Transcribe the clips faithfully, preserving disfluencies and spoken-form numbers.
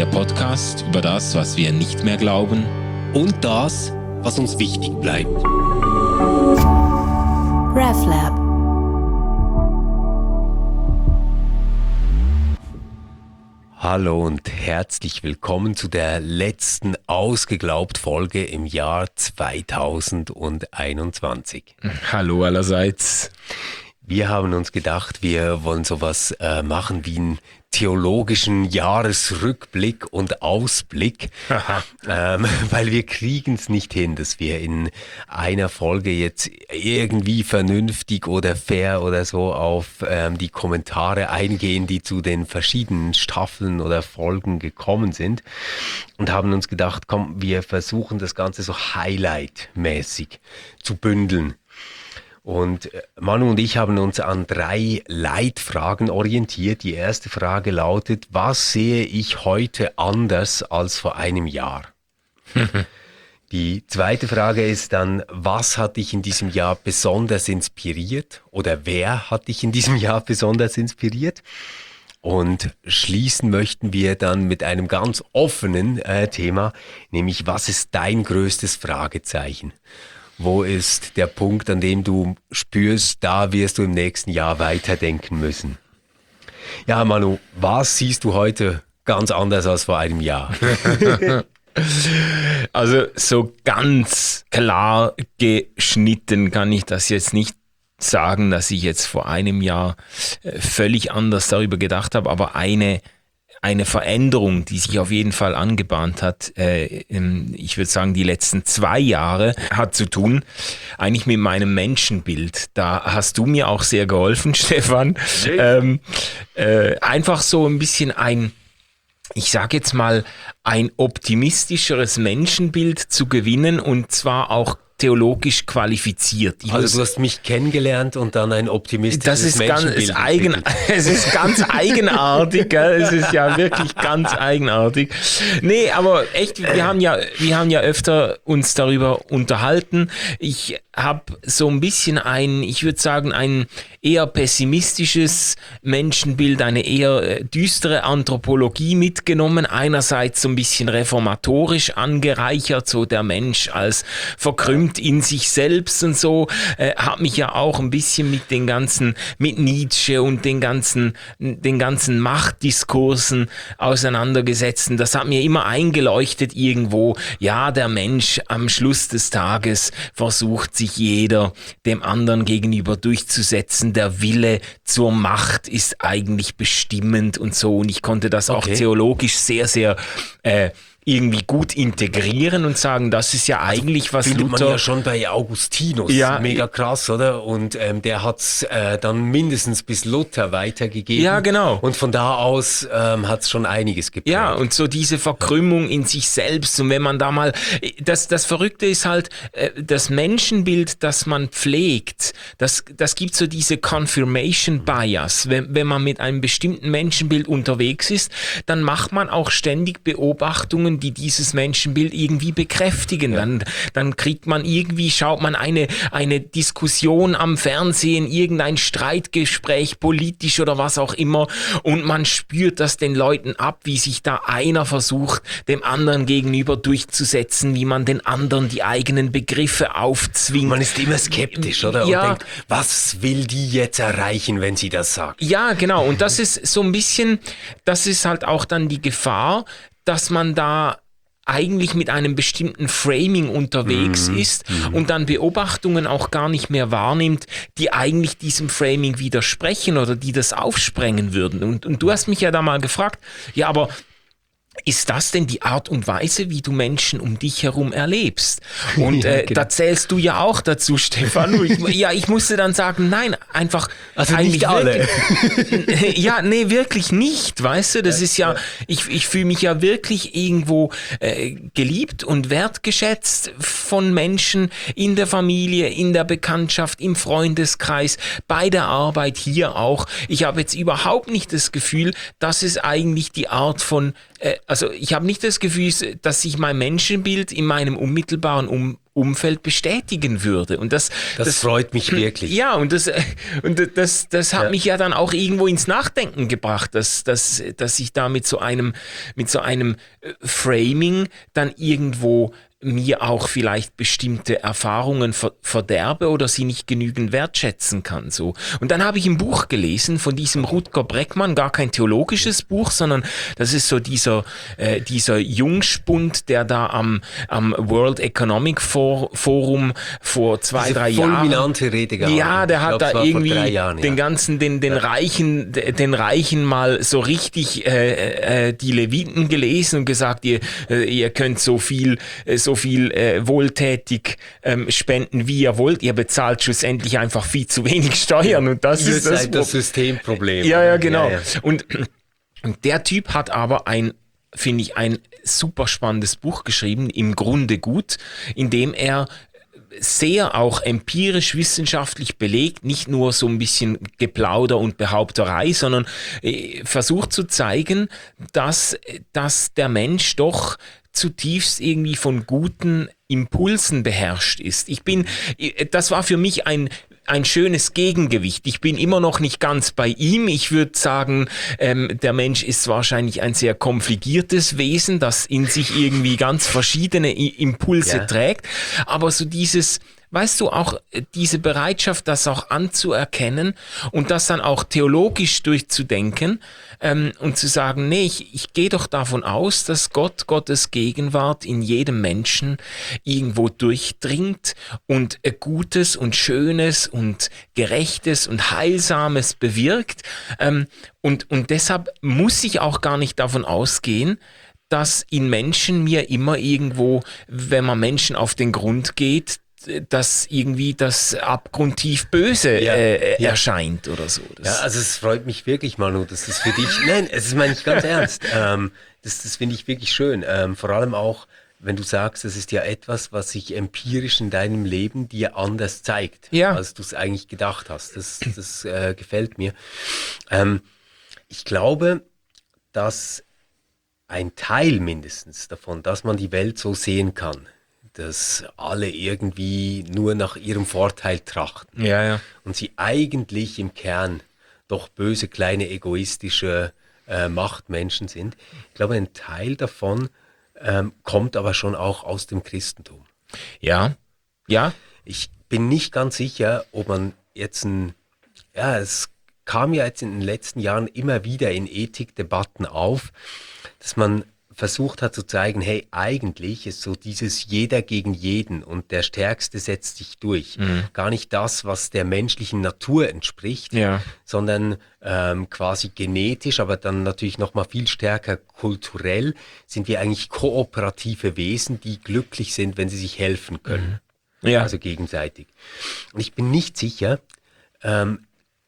Der Podcast über das, was wir nicht mehr glauben und das, was uns wichtig bleibt. RefLab. Hallo und herzlich willkommen zu der letzten Ausgeglaubt-Folge im Jahr zweitausendeinundzwanzig. Hallo allerseits. Wir haben uns gedacht, wir wollen sowas äh, machen wie einen theologischen Jahresrückblick und Ausblick, ähm, weil wir kriegen es nicht hin, dass wir in einer Folge jetzt irgendwie vernünftig oder fair oder so auf ähm, die Kommentare eingehen, die zu den verschiedenen Staffeln oder Folgen gekommen sind, und haben uns gedacht, komm, wir versuchen das Ganze so highlight-mäßig zu bündeln. Und Manu und ich haben uns an drei Leitfragen orientiert. Die erste Frage lautet: Was sehe ich heute anders als vor einem Jahr? Die zweite Frage ist dann: Was hat dich in diesem Jahr besonders inspiriert? Oder wer hat dich in diesem Jahr besonders inspiriert? Und schließen möchten wir dann mit einem ganz offenen äh, Thema, nämlich: Was ist dein größtes Fragezeichen? Wo ist der Punkt, an dem du spürst, da wirst du im nächsten Jahr weiterdenken müssen? Ja, Manu, was siehst du heute ganz anders als vor einem Jahr? Also so ganz klar geschnitten kann ich das jetzt nicht sagen, dass ich jetzt vor einem Jahr völlig anders darüber gedacht habe, aber eine Eine Veränderung, die sich auf jeden Fall angebahnt hat, äh, ich würde sagen die letzten zwei Jahre, hat zu tun eigentlich mit meinem Menschenbild. Da hast du mir auch sehr geholfen, Stefan. Ähm, äh, einfach so ein bisschen ein, ich sage jetzt mal, ein optimistischeres Menschenbild zu gewinnen, und zwar auch theologisch qualifiziert. Ich also muss, du hast mich kennengelernt und dann ein optimistisches das ist Menschenbild. Ganz, ist eigen, es ist ganz eigenartig, gell? Es ist ja wirklich ganz eigenartig. Nee, aber echt, wir haben ja, wir haben ja öfter uns darüber unterhalten. Ich habe so ein bisschen ein, ich würde sagen, ein eher pessimistisches Menschenbild, eine eher düstere Anthropologie mitgenommen. Einerseits so ein bisschen reformatorisch angereichert, so der Mensch als verkrümmt in sich selbst und so, äh, hat mich ja auch ein bisschen mit den ganzen, mit Nietzsche und den ganzen, den ganzen Machtdiskursen auseinandergesetzt. Und das hat mir immer eingeleuchtet irgendwo, ja, der Mensch am Schluss des Tages versucht sich jeder dem anderen gegenüber durchzusetzen. Der Wille zur Macht ist eigentlich bestimmend und so. Und ich konnte das okay. auch theologisch sehr, sehr äh, irgendwie gut integrieren und sagen, das ist ja eigentlich was findet Luther... man ja schon bei Augustinus, ja, mega krass, oder? Und ähm, der hat es äh, dann mindestens bis Luther weitergegeben. Ja, genau. Und von da aus ähm, hat es schon einiges geprägt. Ja, und so diese Verkrümmung in sich selbst. Und wenn man da mal... Das, das Verrückte ist halt, äh, das Menschenbild, das man pflegt, das, das gibt so diese Confirmation Bias. Wenn, wenn man mit einem bestimmten Menschenbild unterwegs ist, dann macht man auch ständig Beobachtungen, die dieses Menschenbild irgendwie bekräftigen. Ja. Dann, dann kriegt man irgendwie, schaut man eine, eine Diskussion am Fernsehen, irgendein Streitgespräch, politisch oder was auch immer, und man spürt das den Leuten ab, wie sich da einer versucht, dem anderen gegenüber durchzusetzen, wie man den anderen die eigenen Begriffe aufzwingt. Man ist immer skeptisch, oder? Ja. Und denkt, was will die jetzt erreichen, wenn sie das sagt? Ja, genau. Und das ist so ein bisschen, das ist halt auch dann die Gefahr, dass man da eigentlich mit einem bestimmten Framing unterwegs mm, ist mm. und dann Beobachtungen auch gar nicht mehr wahrnimmt, die eigentlich diesem Framing widersprechen oder die das aufsprengen würden. Und, und du hast mich ja da mal gefragt, ja, aber ist das denn die Art und Weise, wie du Menschen um dich herum erlebst? Und ja, äh, genau. da zählst du ja auch dazu, Stefan. Ich, ja, ich musste dann sagen, nein, einfach also eigentlich nicht alle. Wirklich, ja, nee, wirklich nicht, weißt du? Das ja, ist ja, ja. ich, ich fühle mich ja wirklich irgendwo äh, geliebt und wertgeschätzt von Menschen in der Familie, in der Bekanntschaft, im Freundeskreis, bei der Arbeit hier auch. Ich habe jetzt überhaupt nicht das Gefühl, dass es eigentlich die Art von äh, also ich habe nicht das Gefühl, dass sich mein Menschenbild in meinem unmittelbaren um Umfeld bestätigen würde. Und das, das, das freut mich wirklich. Ja, und das, und das, das hat ja. mich ja dann auch irgendwo ins Nachdenken gebracht, dass, dass, dass ich da mit so einem, mit so einem Framing dann irgendwo mir auch vielleicht bestimmte Erfahrungen ver- verderbe oder sie nicht genügend wertschätzen kann. So. Und dann habe ich ein Buch gelesen von diesem Rutger Breckmann, gar kein theologisches Buch, sondern das ist so dieser, äh, dieser Jungspund, der da am, am World Economic For- Forum vor zwei, Diese drei Jahren... fulminante Rede gehalten. Ja, der ich hat glaub, da irgendwie Jahren, den ja. ganzen, den, den ja. Reichen, den Reichen mal so richtig äh, äh, die Leviten gelesen und gesagt, ihr, äh, ihr könnt so viel, äh, so viel äh, wohltätig ähm, spenden, wie ihr wollt. Ihr bezahlt schlussendlich einfach viel zu wenig Steuern und das ihr ist das, seid das Systemproblem. Ja, ja, genau. Ja, ja. Und, und der Typ hat aber ein, finde ich, ein super spannendes Buch geschrieben, im Grunde gut, in dem er sehr auch empirisch wissenschaftlich belegt, nicht nur so ein bisschen Geplauder und Behaupterei, sondern äh, versucht zu zeigen, dass, dass der Mensch doch zutiefst irgendwie von guten Impulsen beherrscht ist. Ich bin, das war für mich ein ein schönes Gegengewicht. Ich bin immer noch nicht ganz bei ihm. Ich würde sagen, ähm, der Mensch ist wahrscheinlich ein sehr konfligiertes Wesen, das in sich irgendwie ganz verschiedene I- Impulse ja. trägt. Aber so dieses, weißt du, auch diese Bereitschaft, das auch anzuerkennen und das dann auch theologisch durchzudenken ähm, und zu sagen, nee, ich, ich gehe doch davon aus, dass Gott, Gottes Gegenwart in jedem Menschen irgendwo durchdringt und äh, Gutes und Schönes und Gerechtes und Heilsames bewirkt. Ähm, und, und deshalb muss ich auch gar nicht davon ausgehen, dass in Menschen mir immer irgendwo, wenn man Menschen auf den Grund geht, dass irgendwie das abgrundtief böse ja, äh, ja. erscheint oder so. Das ja, also es freut mich wirklich, Manu, dass das für dich, nein, es ist meine ich ganz ernst, ähm, das, das finde ich wirklich schön, ähm, vor allem auch, wenn du sagst, das ist ja etwas, was sich empirisch in deinem Leben dir anders zeigt, ja. als du es eigentlich gedacht hast, das, das äh, gefällt mir. Ähm, ich glaube, dass ein Teil mindestens davon, dass man die Welt so sehen kann, dass alle irgendwie nur nach ihrem Vorteil trachten. Ja, ja. Und sie eigentlich im Kern doch böse, kleine, egoistische äh, Machtmenschen sind. Ich glaube, ein Teil davon ähm, kommt aber schon auch aus dem Christentum. Ja, ja. Ich bin nicht ganz sicher, ob man jetzt ein, ja, es kam ja jetzt in den letzten Jahren immer wieder in Ethikdebatten auf, dass man versucht hat zu zeigen, hey, eigentlich ist so dieses jeder gegen jeden und der Stärkste setzt sich durch. Mhm. Gar nicht das, was der menschlichen Natur entspricht, ja. sondern ähm, quasi genetisch, aber dann natürlich nochmal viel stärker kulturell sind wir eigentlich kooperative Wesen, die glücklich sind, wenn sie sich helfen können. Mhm. Ja. Also gegenseitig. Und ich bin nicht sicher, ähm,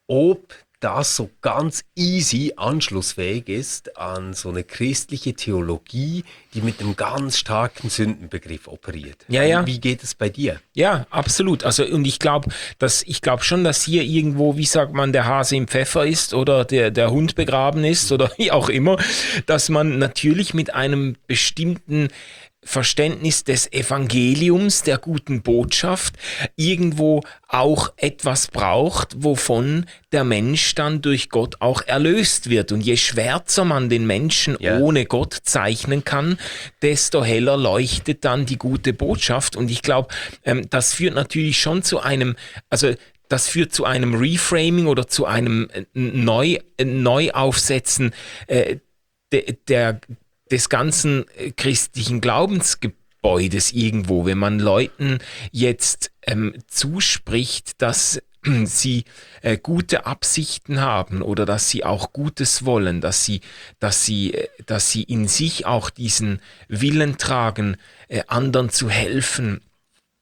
ob das so ganz easy anschlussfähig ist an so eine christliche Theologie, die mit einem ganz starken Sündenbegriff operiert. Ja, ja. Wie geht es bei dir? Ja, absolut. Also und ich glaube, dass ich glaube schon, dass hier irgendwo, wie sagt man, der Hase im Pfeffer ist oder der der Hund begraben ist oder wie auch immer, dass man natürlich mit einem bestimmten Verständnis des Evangeliums, der guten Botschaft, irgendwo auch etwas braucht, wovon der Mensch dann durch Gott auch erlöst wird. Und je schwärzer man den Menschen ja. ohne Gott zeichnen kann, desto heller leuchtet dann die gute Botschaft. Und ich glaube, ähm, das führt natürlich schon zu einem, also das führt zu einem Reframing oder zu einem Neu, Neuaufsetzen äh, de, der des ganzen christlichen Glaubensgebäudes irgendwo, wenn man Leuten jetzt ähm, zuspricht, dass äh, sie äh, gute Absichten haben oder dass sie auch Gutes wollen, dass sie, dass sie, äh, dass sie in sich auch diesen Willen tragen, äh, anderen zu helfen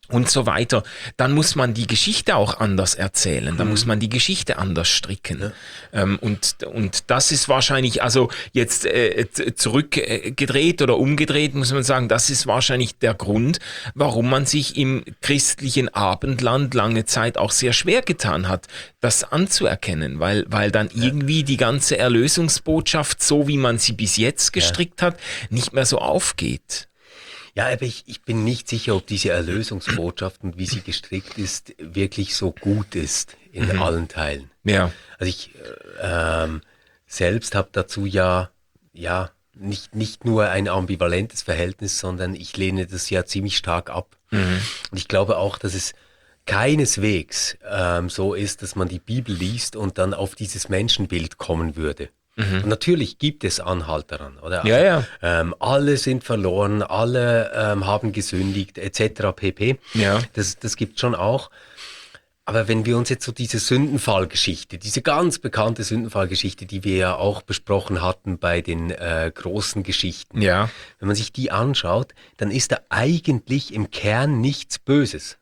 und so weiter, dann muss man die Geschichte auch anders erzählen, dann mhm. muss man die Geschichte anders stricken. Ja. Ähm, und, und das ist wahrscheinlich, also jetzt äh, zurückgedreht oder umgedreht, muss man sagen, das ist wahrscheinlich der Grund, warum man sich im christlichen Abendland lange Zeit auch sehr schwer getan hat, das anzuerkennen, weil, weil dann ja. irgendwie die ganze Erlösungsbotschaft, so wie man sie bis jetzt gestrickt ja. hat, nicht mehr so aufgeht. Ja, aber ich, ich bin nicht sicher, ob diese Erlösungsbotschaft und wie sie gestrickt ist, wirklich so gut ist in mhm. allen Teilen. Ja. Also ich äh, ähm, selbst habe dazu ja, ja nicht, nicht nur ein ambivalentes Verhältnis, sondern ich lehne das ja ziemlich stark ab. Mhm. Und ich glaube auch, dass es keineswegs ähm, so ist, dass man die Bibel liest und dann auf dieses Menschenbild kommen würde. Mhm. Und natürlich gibt es Anhalt daran, oder? Also, ja, ja. Ähm, alle sind verloren, alle ähm, haben gesündigt, et cetera pp. Ja. Das, das gibt schon auch. Aber wenn wir uns jetzt so diese Sündenfallgeschichte, diese ganz bekannte Sündenfallgeschichte, die wir ja auch besprochen hatten bei den äh, großen Geschichten, ja. wenn man sich die anschaut, dann ist da eigentlich im Kern nichts Böses.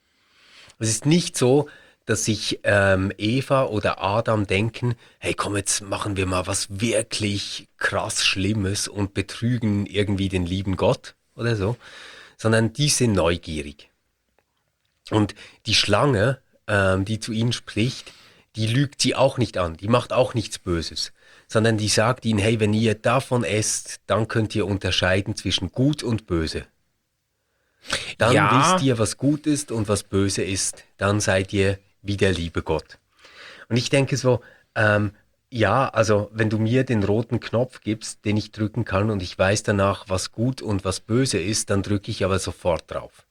Es ist nicht so, dass sich ähm, Eva oder Adam denken, hey komm, jetzt machen wir mal was wirklich krass Schlimmes und betrügen irgendwie den lieben Gott oder so, sondern die sind neugierig. Und die Schlange, ähm, die zu ihnen spricht, die lügt sie auch nicht an, die macht auch nichts Böses, sondern die sagt ihnen, hey, wenn ihr davon esst, dann könnt ihr unterscheiden zwischen gut und böse. Dann ja. wisst ihr, was gut ist und was böse ist, dann seid ihr wie der liebe Gott. Und ich denke so, ähm, ja, also wenn du mir den roten Knopf gibst, den ich drücken kann und ich weiß danach, was gut und was böse ist, dann drücke ich aber sofort drauf.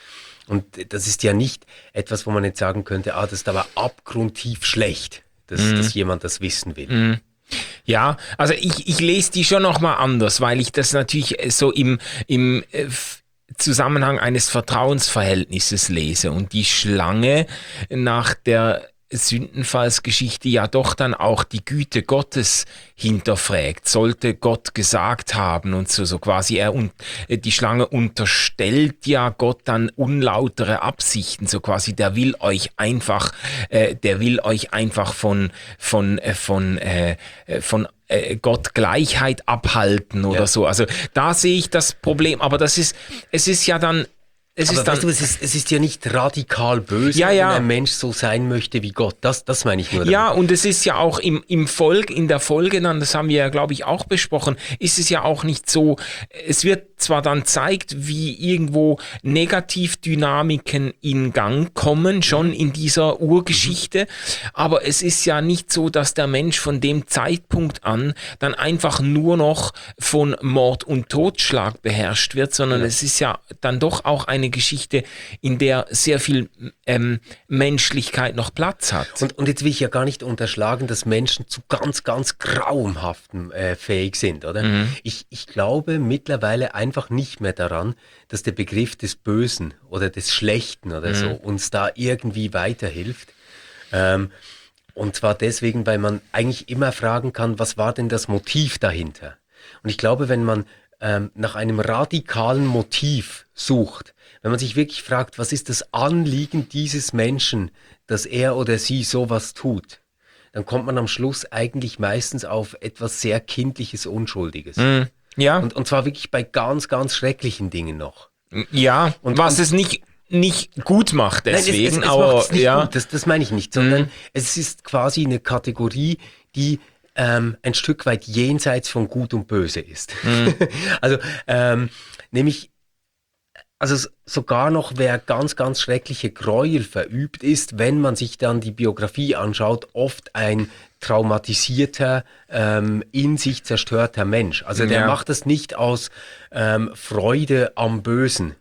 Und das ist ja nicht etwas, wo man jetzt sagen könnte, ah, das ist aber abgrundtief schlecht, dass, mm. dass jemand das wissen will. Mm. Ja, also ich, ich lese die schon nochmal anders, weil ich das natürlich so im, im äh, Zusammenhang eines Vertrauensverhältnisses lese und die Schlange nach der Sündenfallsgeschichte ja doch dann auch die Güte Gottes hinterfragt. Sollte Gott gesagt haben und so, so quasi er und die Schlange unterstellt ja Gott dann unlautere Absichten, so quasi der will euch einfach, äh, der will euch einfach von von äh, von äh, von Gott Gleichheit abhalten oder ja. so. Also da sehe ich das Problem, aber das ist, es ist ja dann, es aber ist dann, weißt du, es ist, es ist ja nicht radikal böse, ja, ja. wenn ein Mensch so sein möchte wie Gott. Das, das meine ich nur damit. Ja, und es ist ja auch im, im Volk, in der Folge dann, das haben wir ja, glaube ich, auch besprochen, ist es ja auch nicht so, es wird zwar dann zeigt, wie irgendwo Negativdynamiken in Gang kommen, schon in dieser Urgeschichte, mhm. aber es ist ja nicht so, dass der Mensch von dem Zeitpunkt an dann einfach nur noch von Mord und Totschlag beherrscht wird, sondern ja. es ist ja dann doch auch eine Geschichte, in der sehr viel ähm, Menschlichkeit noch Platz hat. Und, und jetzt will ich ja gar nicht unterschlagen, dass Menschen zu ganz, ganz Grauenhaften äh, fähig sind, oder? Mhm. Ich, ich glaube mittlerweile einfach nicht mehr daran, dass der Begriff des Bösen oder des Schlechten oder mhm. so uns da irgendwie weiterhilft. Ähm, und zwar deswegen, weil man eigentlich immer fragen kann, was war denn das Motiv dahinter? Und ich glaube, wenn man ähm, nach einem radikalen Motiv sucht, wenn man sich wirklich fragt, was ist das Anliegen dieses Menschen, dass er oder sie sowas tut, dann kommt man am Schluss eigentlich meistens auf etwas sehr Kindliches, Unschuldiges. Mm, ja. Und, und zwar wirklich bei ganz, ganz schrecklichen Dingen noch. Ja, und was und, es nicht, nicht gut macht deswegen. Nein, es, es, es aber macht's nicht ja. gut, das, das meine ich nicht, sondern mm. es ist quasi eine Kategorie, die ähm, ein Stück weit jenseits von Gut und Böse ist. Mm. also, ähm, nämlich Also sogar noch, wer ganz, ganz schreckliche Gräuel verübt ist, wenn man sich dann die Biografie anschaut, oft ein traumatisierter, ähm, in sich zerstörter Mensch. Also der ja. macht das nicht aus ähm, Freude am Bösen.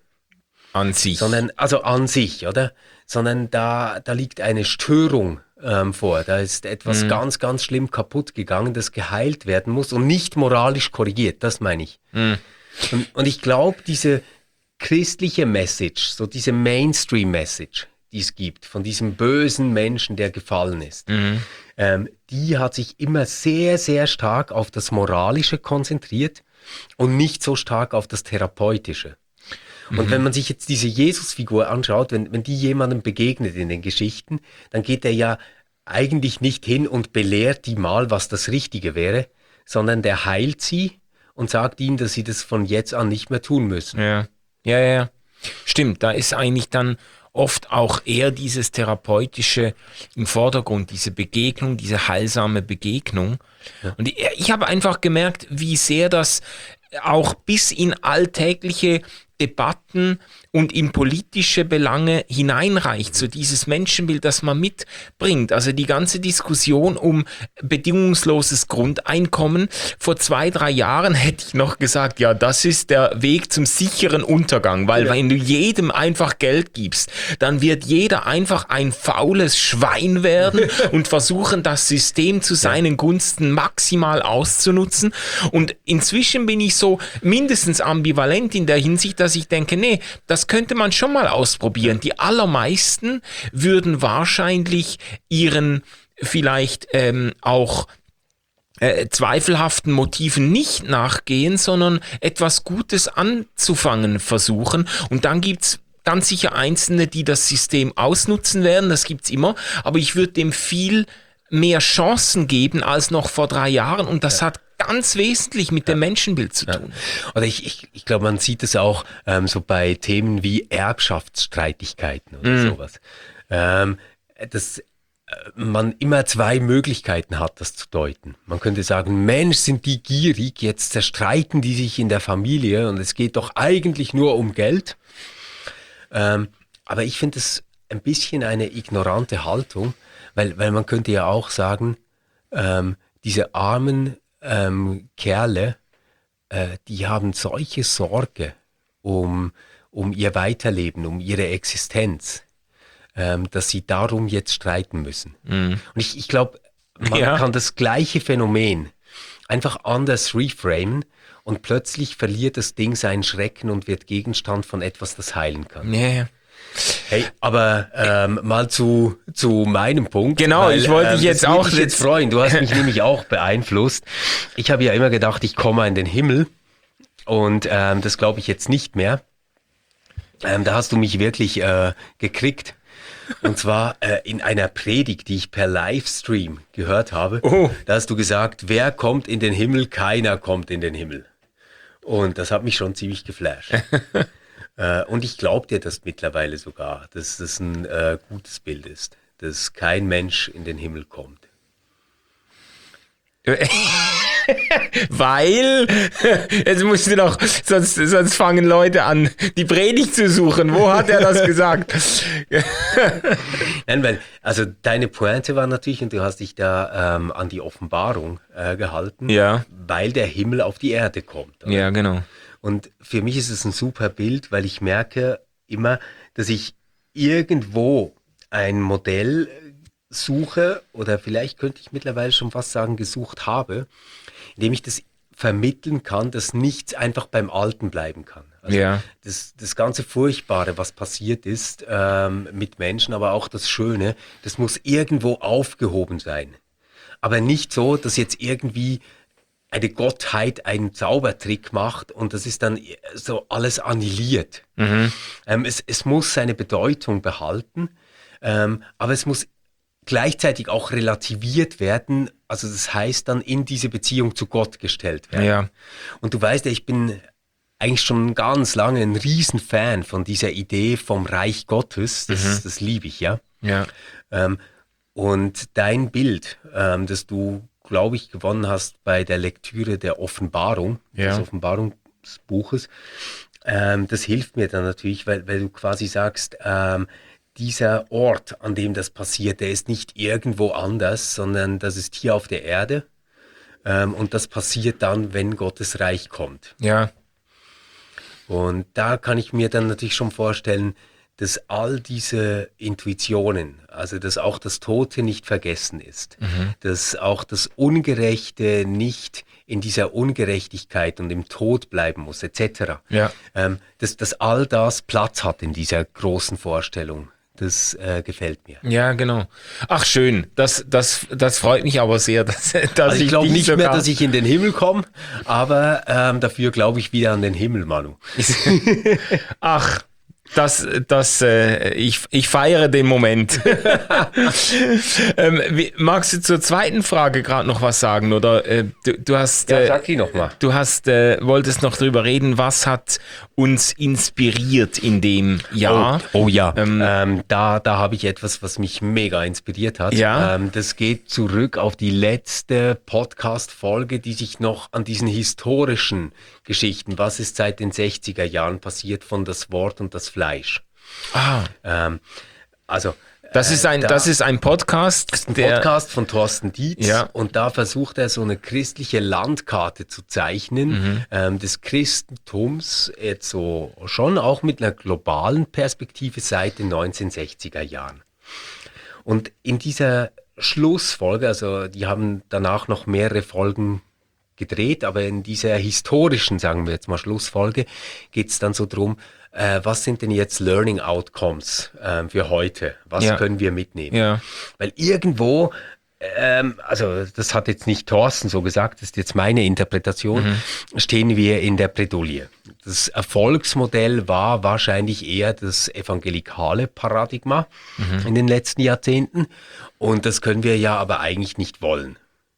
An sich. Sondern, also an sich, oder? Sondern da, da liegt eine Störung ähm, vor. Da ist etwas mhm. ganz, ganz schlimm kaputt gegangen, das geheilt werden muss und nicht moralisch korrigiert. Das meine ich. Mhm. Und, und ich glaube, diese christliche Message, so diese Mainstream-Message, die es gibt, von diesem bösen Menschen, der gefallen ist, mhm. ähm, die hat sich immer sehr, sehr stark auf das Moralische konzentriert und nicht so stark auf das Therapeutische. Und mhm. wenn man sich jetzt diese Jesus-Figur anschaut, wenn, wenn die jemandem begegnet in den Geschichten, dann geht er ja eigentlich nicht hin und belehrt die mal, was das Richtige wäre, sondern der heilt sie und sagt ihnen, dass sie das von jetzt an nicht mehr tun müssen. Ja, ja, ja. Stimmt, da ist eigentlich dann oft auch eher dieses Therapeutische im Vordergrund, diese Begegnung, diese heilsame Begegnung. Ja. Und ich, ich habe einfach gemerkt, wie sehr das auch bis in alltägliche Debatten und in politische Belange hineinreicht, so dieses Menschenbild, das man mitbringt. Also die ganze Diskussion um bedingungsloses Grundeinkommen. Vor zwei, drei Jahren hätte ich noch gesagt, ja, das ist der Weg zum sicheren Untergang, weil ja. wenn du jedem einfach Geld gibst, dann wird jeder einfach ein faules Schwein werden und versuchen, das System zu seinen Gunsten maximal auszunutzen. Und inzwischen bin ich so mindestens ambivalent in der Hinsicht, dass ich denke, nee, das könnte man schon mal ausprobieren. Die allermeisten würden wahrscheinlich ihren vielleicht ähm, auch äh, zweifelhaften Motiven nicht nachgehen, sondern etwas Gutes anzufangen versuchen. Und dann gibt's ganz sicher Einzelne, die das System ausnutzen werden, das gibt's immer. Aber ich würde dem viel mehr Chancen geben als noch vor drei Jahren. Und das ja. hat ganz wesentlich mit ja. dem Menschenbild zu tun. Ja. Oder ich, ich, ich glaube, man sieht es auch ähm, so bei Themen wie Erbschaftsstreitigkeiten oder mm. sowas. Ähm, dass äh, man immer zwei Möglichkeiten hat, das zu deuten. Man könnte sagen, Mensch, sind die gierig, jetzt zerstreiten die sich in der Familie und es geht doch eigentlich nur um Geld. Ähm, aber ich finde es ein bisschen eine ignorante Haltung, weil, weil man könnte ja auch sagen, ähm, diese armen Ähm, Kerle, äh, die haben solche Sorge um, um ihr Weiterleben, um ihre Existenz, ähm, dass sie darum jetzt streiten müssen. Mm. Und ich, ich glaube, man ja. kann das gleiche Phänomen einfach anders reframen und plötzlich verliert das Ding seinen Schrecken und wird Gegenstand von etwas, das heilen kann. Yeah. Hey, aber ähm, mal zu, zu meinem Punkt. Genau, weil, ich wollte dich ähm, jetzt auch jetzt freuen. Du hast mich nämlich auch beeinflusst. Ich habe ja immer gedacht, ich komme in den Himmel und ähm, das glaube ich jetzt nicht mehr. Ähm, da hast du mich wirklich äh, gekriegt. Und zwar äh, in einer Predigt, die ich per Livestream gehört habe. Oh. Da hast du gesagt, wer kommt in den Himmel? Keiner kommt in den Himmel. Und das hat mich schon ziemlich geflasht. Und ich glaube dir das mittlerweile sogar, dass das ein äh, gutes Bild ist, dass kein Mensch in den Himmel kommt. Weil, jetzt musst du noch, sonst, sonst fangen Leute an, die Predigt zu suchen. Wo hat er das gesagt? Nein, weil, also deine Pointe war natürlich, und du hast dich da ähm, an die Offenbarung äh, gehalten, ja. weil der Himmel auf die Erde kommt. Oder? Ja, genau. Und für mich ist es ein super Bild, weil ich merke immer, dass ich irgendwo ein Modell suche oder vielleicht könnte ich mittlerweile schon fast sagen, gesucht habe, indem ich das vermitteln kann, dass nichts einfach beim Alten bleiben kann. Also ja. das, das ganze Furchtbare, was passiert ist ähm, mit Menschen, aber auch das Schöne, das muss irgendwo aufgehoben sein. Aber nicht so, dass jetzt irgendwie eine Gottheit einen Zaubertrick macht und das ist dann so alles annihiliert. Mhm. Ähm, es, es muss seine Bedeutung behalten, ähm, aber es muss gleichzeitig auch relativiert werden, also das heißt dann in diese Beziehung zu Gott gestellt werden. Ja. Und du weißt ja, ich bin eigentlich schon ganz lange ein Riesenfan von dieser Idee vom Reich Gottes, das, mhm. das liebe ich, ja. Ja. Ähm, und dein Bild, ähm, das du glaube ich, gewonnen hast bei der Lektüre der Offenbarung, ja. des Offenbarungsbuches. Ähm, das hilft mir dann natürlich, weil, weil du quasi sagst, ähm, dieser Ort, an dem das passiert, der ist nicht irgendwo anders, sondern das ist hier auf der Erde. Ähm, und das passiert dann, wenn Gottes Reich kommt. Ja. Und da kann ich mir dann natürlich schon vorstellen, dass all diese Intuitionen, also dass auch das Tote nicht vergessen ist, mhm. dass auch das Ungerechte nicht in dieser Ungerechtigkeit und im Tod bleiben muss, et cetera. Ja. Ähm, dass, dass all das Platz hat in dieser großen Vorstellung das äh, gefällt mir. Ja, genau. Ach, schön. Das, das, das freut mich aber sehr, dass, dass Also ich glaube dich nicht sogar mehr, dass ich in den Himmel komme, aber ähm, dafür glaube ich wieder an den Himmel, Manu. Ach, das, das, äh, ich, ich feiere den Moment. ähm, wie, magst du zur zweiten Frage gerade noch was sagen? Oder äh, du, du hast, Ja, äh, sag die noch mal. du hast, äh, wolltest noch drüber reden, was hat uns inspiriert in dem Jahr? Oh, oh ja, Ähm, ähm, da, da habe ich etwas, was mich mega inspiriert hat. Ja. Ähm, das geht zurück auf die letzte Podcast-Folge, die sich noch an diesen historischen Geschichten, was ist seit den sechziger Jahren passiert von das Wort und das Fleisch. Ah, Ähm, also das ist ein, da- das ist ein Podcast, ein der, Podcast von Thorsten Dietz Ja. und da versucht er so eine christliche Landkarte zu zeichnen Mhm. ähm, des Christentums, jetzt so schon auch mit einer globalen Perspektive seit den neunzehnhundertsechziger Jahren. Und in dieser Schlussfolge, also die haben danach noch mehrere Folgen gedreht, aber in dieser historischen, sagen wir jetzt mal Schlussfolge, geht es dann so drum, äh, was sind denn jetzt Learning Outcomes äh, für heute? Was Ja. können wir mitnehmen? ja, Weil irgendwo, ähm, also das hat jetzt nicht Thorsten so gesagt, das ist jetzt meine Interpretation, Mhm. stehen wir in der Bredouille. Das Erfolgsmodell war wahrscheinlich eher das evangelikale Paradigma Mhm. in den letzten Jahrzehnten und das können wir ja aber eigentlich nicht wollen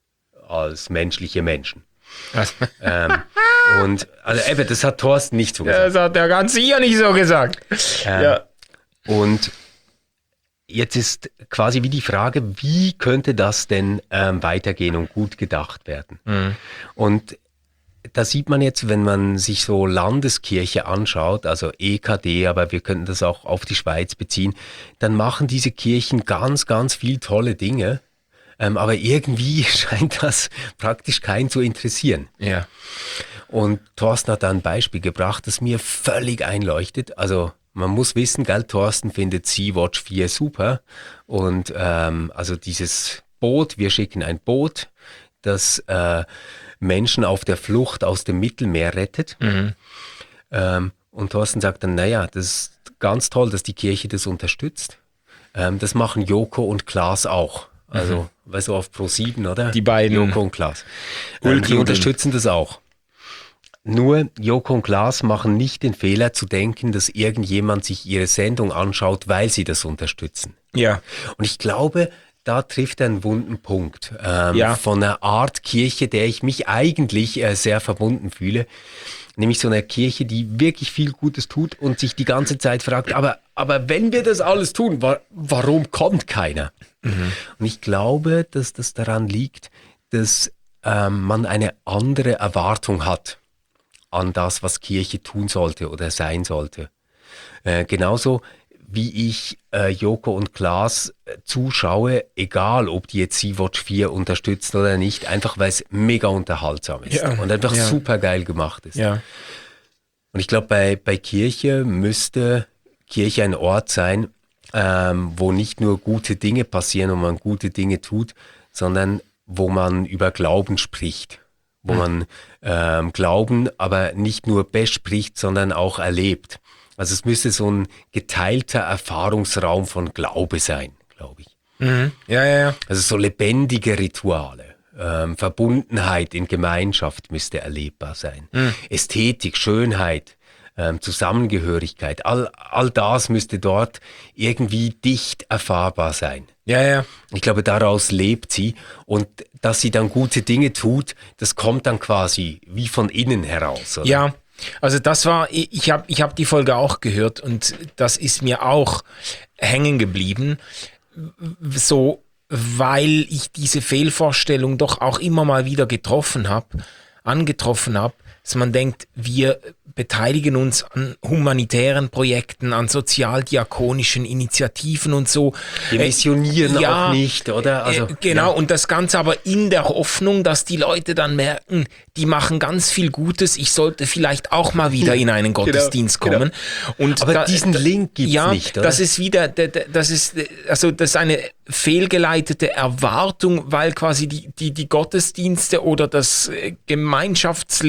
als menschliche Menschen. das, Ähm, und also eben, das hat Thorsten nicht so gesagt. das hat der ganz sicher nicht so gesagt. Ähm, Ja. Und jetzt ist quasi wie die Frage, wie könnte das denn ähm, weitergehen und gut gedacht werden? Mhm. Und da sieht man jetzt, wenn man sich so Landeskirche anschaut, also E K D, aber wir könnten das auch auf die Schweiz beziehen, dann machen diese Kirchen ganz, ganz viel tolle Dinge. Ähm, aber irgendwie scheint das praktisch keinen zu interessieren. Ja. Und Thorsten hat da ein Beispiel gebracht, das mir völlig einleuchtet. Also man muss wissen, gell, Thorsten findet Sea-Watch vier super. Und ähm, also dieses Boot, wir schicken ein Boot, das äh, Menschen auf der Flucht aus dem Mittelmeer rettet. Mhm. Ähm, und Thorsten sagt dann, naja, das ist ganz toll, dass die Kirche das unterstützt. Ähm, das machen Joko und Klaas auch. Also, mhm. weißt du, auf Pro sieben, oder? Die beiden Joko und Klaas. Ähm, die Ulknudeln. unterstützen das auch. Nur Joko und Klaas machen nicht den Fehler zu denken, dass irgendjemand sich ihre Sendung anschaut, weil sie das unterstützen. Ja. Und ich glaube, da trifft er einen wunden Punkt ähm, Ja. von einer Art Kirche, der ich mich eigentlich äh, sehr verbunden fühle. Nämlich so einer Kirche, die wirklich viel Gutes tut und sich die ganze Zeit fragt, aber, aber wenn wir das alles tun, wa- warum kommt keiner? Mhm. Und ich glaube, dass das daran liegt, dass ähm, man eine andere Erwartung hat an das, was Kirche tun sollte oder sein sollte. Äh, genauso wie ich äh, Joko und Klaas äh, zuschaue, egal ob die jetzt Sea-Watch vier unterstützen oder nicht, einfach weil es mega unterhaltsam ist Ja, und einfach ja. super geil gemacht ist. Ja. Und ich glaube, bei, bei Kirche müsste Kirche ein Ort sein, ähm, wo nicht nur gute Dinge passieren und man gute Dinge tut, sondern wo man über Glauben spricht. Wo man ähm, Glauben aber nicht nur bespricht, sondern auch erlebt. Also es müsste so ein geteilter Erfahrungsraum von Glaube sein, glaube ich. Mhm. Ja, ja, ja. Also so lebendige Rituale. Ähm, Verbundenheit in Gemeinschaft müsste erlebbar sein. Mhm. Ästhetik, Schönheit, ähm, Zusammengehörigkeit, all, all das müsste dort irgendwie dicht erfahrbar sein. Ja, ja. Ich glaube, daraus lebt sie und dass sie dann gute Dinge tut, das kommt dann quasi wie von innen heraus. Oder? Ja, also das war, ich habe ich hab die Folge auch gehört und das ist mir auch hängen geblieben, so, weil ich diese Fehlvorstellung doch auch immer mal wieder getroffen habe, angetroffen habe, dass man denkt, wir beteiligen uns an humanitären Projekten, an sozialdiakonischen Initiativen und so. Wir missionieren Äh, ja, auch nicht, oder? Also, äh, genau, ja. und das Ganze aber in der Hoffnung, dass die Leute dann merken, die machen ganz viel Gutes, ich sollte vielleicht auch mal wieder in einen Gottesdienst genau. kommen. Und Aber da, diesen da, Link gibt's ja, nicht, oder? das ist wieder, das ist, also das ist eine fehlgeleitete Erwartung, weil quasi die, die, die Gottesdienste oder das Gemeinschaftsleben der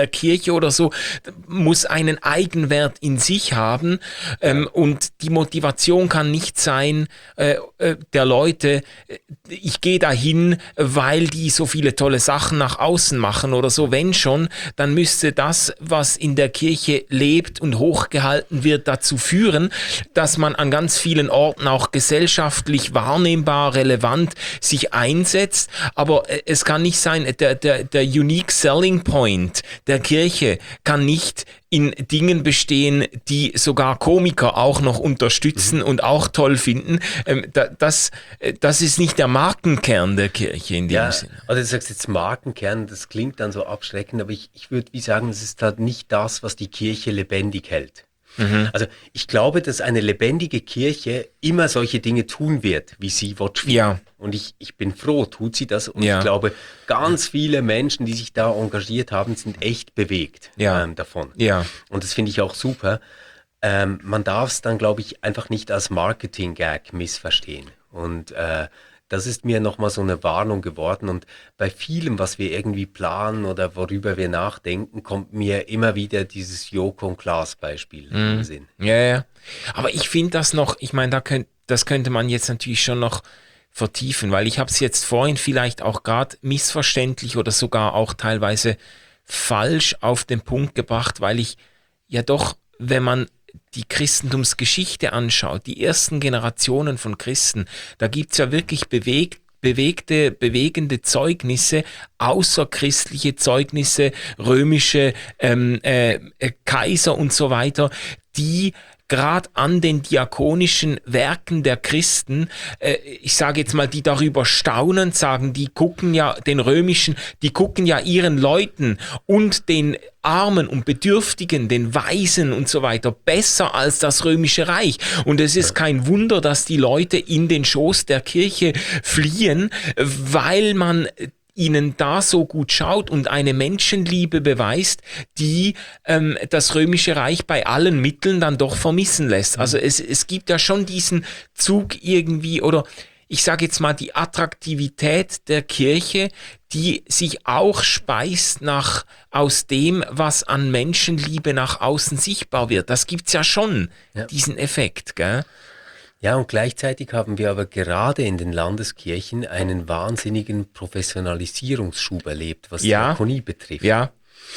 der Kirche oder so, muss einen Eigenwert in sich haben. Ähm, und die Motivation kann nicht sein, äh, äh, der Leute, ich gehe dahin, weil die so viele tolle Sachen nach außen machen oder so. Wenn schon, dann müsste das, was in der Kirche lebt und hochgehalten wird, dazu führen, dass man an ganz vielen Orten auch gesellschaftlich wahrnehmbar, relevant sich einsetzt. Aber es kann nicht sein, der, der, der Unique Selling Point der Kirche kann nicht in Dingen bestehen, die sogar Komiker auch noch unterstützen mhm. und auch toll finden. Ähm, da, das, das ist nicht der Markenkern der Kirche in dem ja, Sinne. Also du sagst jetzt Markenkern, das klingt dann so abschreckend, aber ich, ich würde wie sagen, es ist halt nicht das, was die Kirche lebendig hält. Mhm. Also ich glaube, dass eine lebendige Kirche immer solche Dinge tun wird, wie sie Watch ja. Und ich, ich bin froh, tut sie das. Und ja. ich glaube, ganz viele Menschen, die sich da engagiert haben, sind echt bewegt ja. ähm, davon. Ja. Und das finde ich auch super. Ähm, man darf es dann, glaube ich, einfach nicht als Marketing-Gag missverstehen. Und äh, das ist mir nochmal so eine Warnung geworden. Und bei vielem, was wir irgendwie planen oder worüber wir nachdenken, kommt mir immer wieder dieses Joko und Klaas Beispiel mm. in den Sinn. Ja, ja. Aber ich finde das noch, ich meine, da könnt, das könnte man jetzt natürlich schon noch vertiefen, weil ich habe es jetzt vorhin vielleicht auch gerade missverständlich oder sogar auch teilweise falsch auf den Punkt gebracht, weil ich ja doch, wenn man die Christentumsgeschichte anschaut, die ersten Generationen von Christen, da gibt's ja wirklich bewegt, bewegte, bewegende Zeugnisse, außerchristliche Zeugnisse, römische ähm, äh, Kaiser und so weiter, die gerade an den diakonischen Werken der Christen, äh, ich sage jetzt mal, die darüber staunend sagen, die gucken ja den römischen, die gucken ja ihren Leuten und den Armen und Bedürftigen, den Weisen und so weiter besser als das Römische Reich. Und es ist kein Wunder, dass die Leute in den Schoß der Kirche fliehen, weil man ihnen da so gut schaut und eine Menschenliebe beweist, die ähm, das Römische Reich bei allen Mitteln dann doch vermissen lässt. Also es, es gibt ja schon diesen Zug irgendwie, oder ich sage jetzt mal die Attraktivität der Kirche, die sich auch speist nach aus dem, was an Menschenliebe nach außen sichtbar wird. Das gibt's ja schon, ja. diesen Effekt, gell? Ja, und gleichzeitig haben wir aber gerade in den Landeskirchen einen wahnsinnigen Professionalisierungsschub erlebt, was ja. Diakonie betrifft. Ja.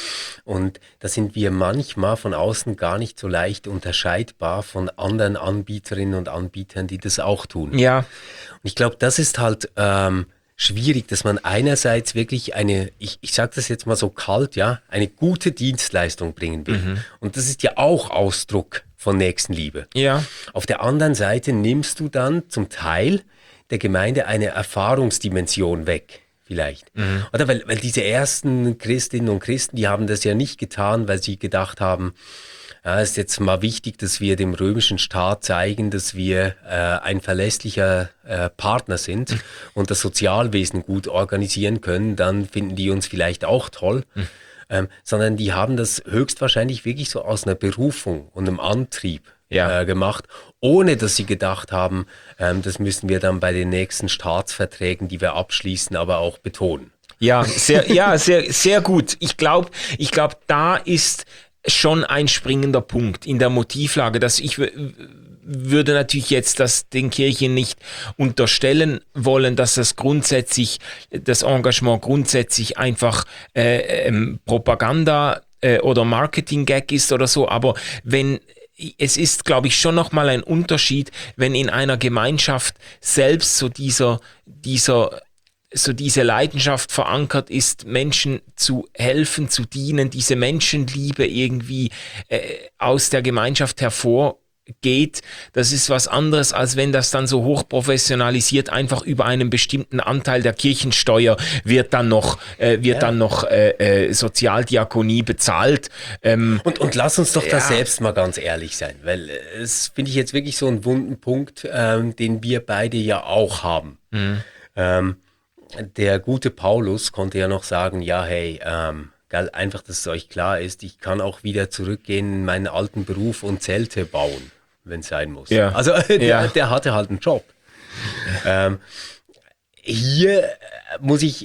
Und da sind wir manchmal von außen gar nicht so leicht unterscheidbar von anderen Anbieterinnen und Anbietern, die das auch tun. Ja. Und ich glaube, das ist halt ähm, schwierig, dass man einerseits wirklich eine, ich, ich sage das jetzt mal so kalt, ja, eine gute Dienstleistung bringen will. Mhm. Und das ist ja auch Ausdruck von Nächstenliebe. Ja. Auf der anderen Seite nimmst du dann zum Teil der Gemeinde eine Erfahrungsdimension weg, vielleicht. Mhm. Oder weil, weil diese ersten Christinnen und Christen, die haben das ja nicht getan, weil sie gedacht haben, ja, es ist jetzt mal wichtig, dass wir dem römischen Staat zeigen, dass wir äh, ein verlässlicher äh, Partner sind mhm. und das Sozialwesen gut organisieren können, dann finden die uns vielleicht auch toll. Mhm. Ähm, sondern die haben das höchstwahrscheinlich wirklich so aus einer Berufung und einem Antrieb ja. äh, gemacht, ohne dass sie gedacht haben, ähm, das müssen wir dann bei den nächsten Staatsverträgen, die wir abschließen, aber auch betonen. Ja, sehr, ja, sehr, sehr gut. Ich glaube, ich glaube, da ist schon ein springender Punkt in der Motivlage, dass ich w- würde natürlich jetzt das den Kirchen nicht unterstellen wollen, dass das grundsätzlich, das Engagement grundsätzlich einfach äh, ähm, Propaganda äh, oder Marketing-Gag ist oder so, aber wenn es ist, glaube ich, schon nochmal ein Unterschied, wenn in einer Gemeinschaft selbst so dieser, dieser so diese Leidenschaft verankert ist, Menschen zu helfen, zu dienen, diese Menschenliebe irgendwie äh, aus der Gemeinschaft hervorgeht. Das ist was anderes, als wenn das dann so hochprofessionalisiert einfach über einen bestimmten Anteil der Kirchensteuer wird dann noch äh, wird ja. dann noch äh, äh, Sozialdiakonie bezahlt. Ähm, und, und lass uns doch ja. da selbst mal ganz ehrlich sein, weil es finde ich jetzt wirklich so einen wunden Punkt, ähm, den wir beide ja auch haben. Mhm. Ähm, Der gute Paulus konnte ja noch sagen, ja, hey, ähm, geil, einfach, dass es euch klar ist, ich kann auch wieder zurückgehen in meinen alten Beruf und Zelte bauen, wenn es sein muss. Ja. Also der, ja. der hatte halt einen Job. ähm, hier muss ich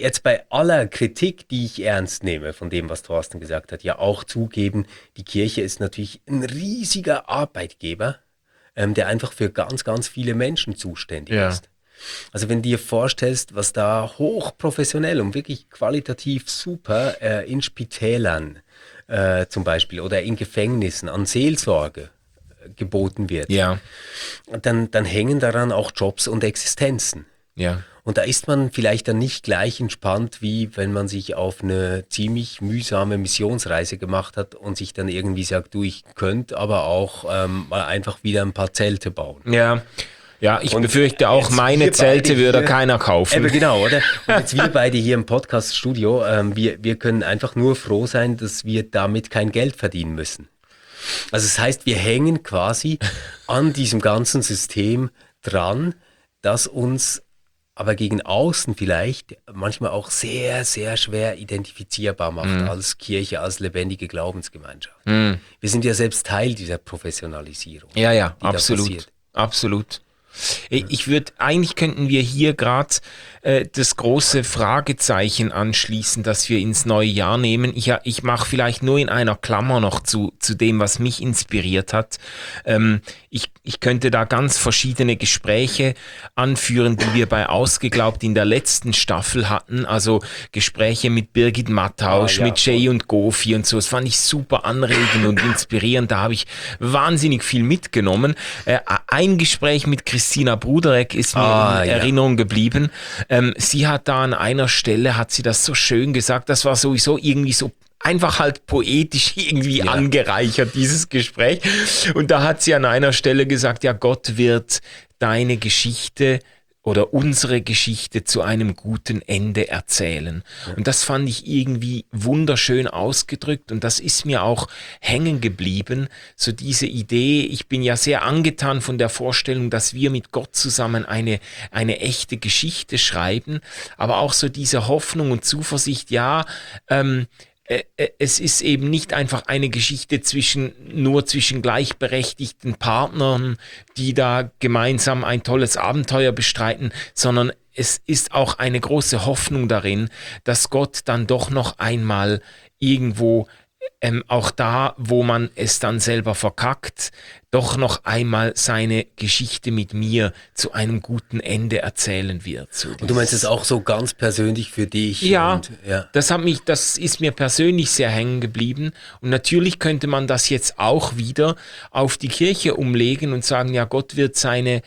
jetzt bei aller Kritik, die ich ernst nehme, von dem, was Thorsten gesagt hat, ja auch zugeben, die Kirche ist natürlich ein riesiger Arbeitgeber, ähm, der einfach für ganz, ganz viele Menschen zuständig Ja. ist. Also wenn du dir vorstellst, was da hochprofessionell und wirklich qualitativ super äh, in Spitälern äh, zum Beispiel oder in Gefängnissen an Seelsorge äh, geboten wird, Ja, dann, dann hängen daran auch Jobs und Existenzen. ja. Und da ist man vielleicht dann nicht gleich entspannt, wie wenn man sich auf eine ziemlich mühsame Missionsreise gemacht hat und sich dann irgendwie sagt, du, ich könnte aber auch ähm, mal einfach wieder ein paar Zelte bauen. Ja, ja, ich Und befürchte auch, jetzt meine wir Zelte beide würde hier- keiner kaufen. Eben genau, oder? Und jetzt wir beide hier im Podcast-Studio, ähm, wir, wir können einfach nur froh sein, dass wir damit kein Geld verdienen müssen. Also das heißt, wir hängen quasi an diesem ganzen System dran, das uns aber gegen außen vielleicht manchmal auch sehr, sehr schwer identifizierbar macht als Kirche, als lebendige Glaubensgemeinschaft. Wir sind ja selbst Teil dieser Professionalisierung. Ja, ja, die da absolut. passiert. Absolut. Ich ich würde, eigentlich könnten wir hier gerade äh, das große Fragezeichen anschließen, das wir ins neue Jahr nehmen. Ich, ich mache vielleicht nur in einer Klammer noch zu, zu dem, was mich inspiriert hat. Ähm, ich, ich könnte da ganz verschiedene Gespräche anführen, die wir bei Ausgeglaubt in der letzten Staffel hatten. Also Gespräche mit Birgit Mattausch, Ah, ja, mit Jay und Gofi und so. Das fand ich super anregend und inspirierend. Da habe ich wahnsinnig viel mitgenommen. Äh, ein Gespräch mit Christina Bruderek ist mir Ah, in ja. Erinnerung geblieben. Ähm, sie hat da an einer Stelle, hat sie das so schön gesagt, das war sowieso irgendwie so einfach halt poetisch irgendwie Ja. angereichert, dieses Gespräch. Und da hat sie an einer Stelle gesagt, ja, Gott wird deine Geschichte oder unsere Geschichte zu einem guten Ende erzählen. Und das fand ich irgendwie wunderschön ausgedrückt und das ist mir auch hängen geblieben, so diese Idee. Ich bin ja sehr angetan von der Vorstellung, dass wir mit Gott zusammen eine, eine echte Geschichte schreiben, aber auch so diese Hoffnung und Zuversicht, ja, ähm, äh, äh, es ist eben nicht einfach eine Geschichte zwischen, nur zwischen gleichberechtigten Partnern, die da gemeinsam ein tolles Abenteuer bestreiten, sondern es ist auch eine große Hoffnung darin, dass Gott dann doch noch einmal irgendwo ähm, auch da, wo man es dann selber verkackt, doch noch einmal seine Geschichte mit mir zu einem guten Ende erzählen wird. So Und du meinst es dieses- auch so ganz persönlich für dich? Ja, Und, ja. das hat mich, das ist mir persönlich sehr hängen geblieben. Und natürlich könnte man das jetzt auch wieder auf die Kirche umlegen und sagen, ja, Gott wird seine,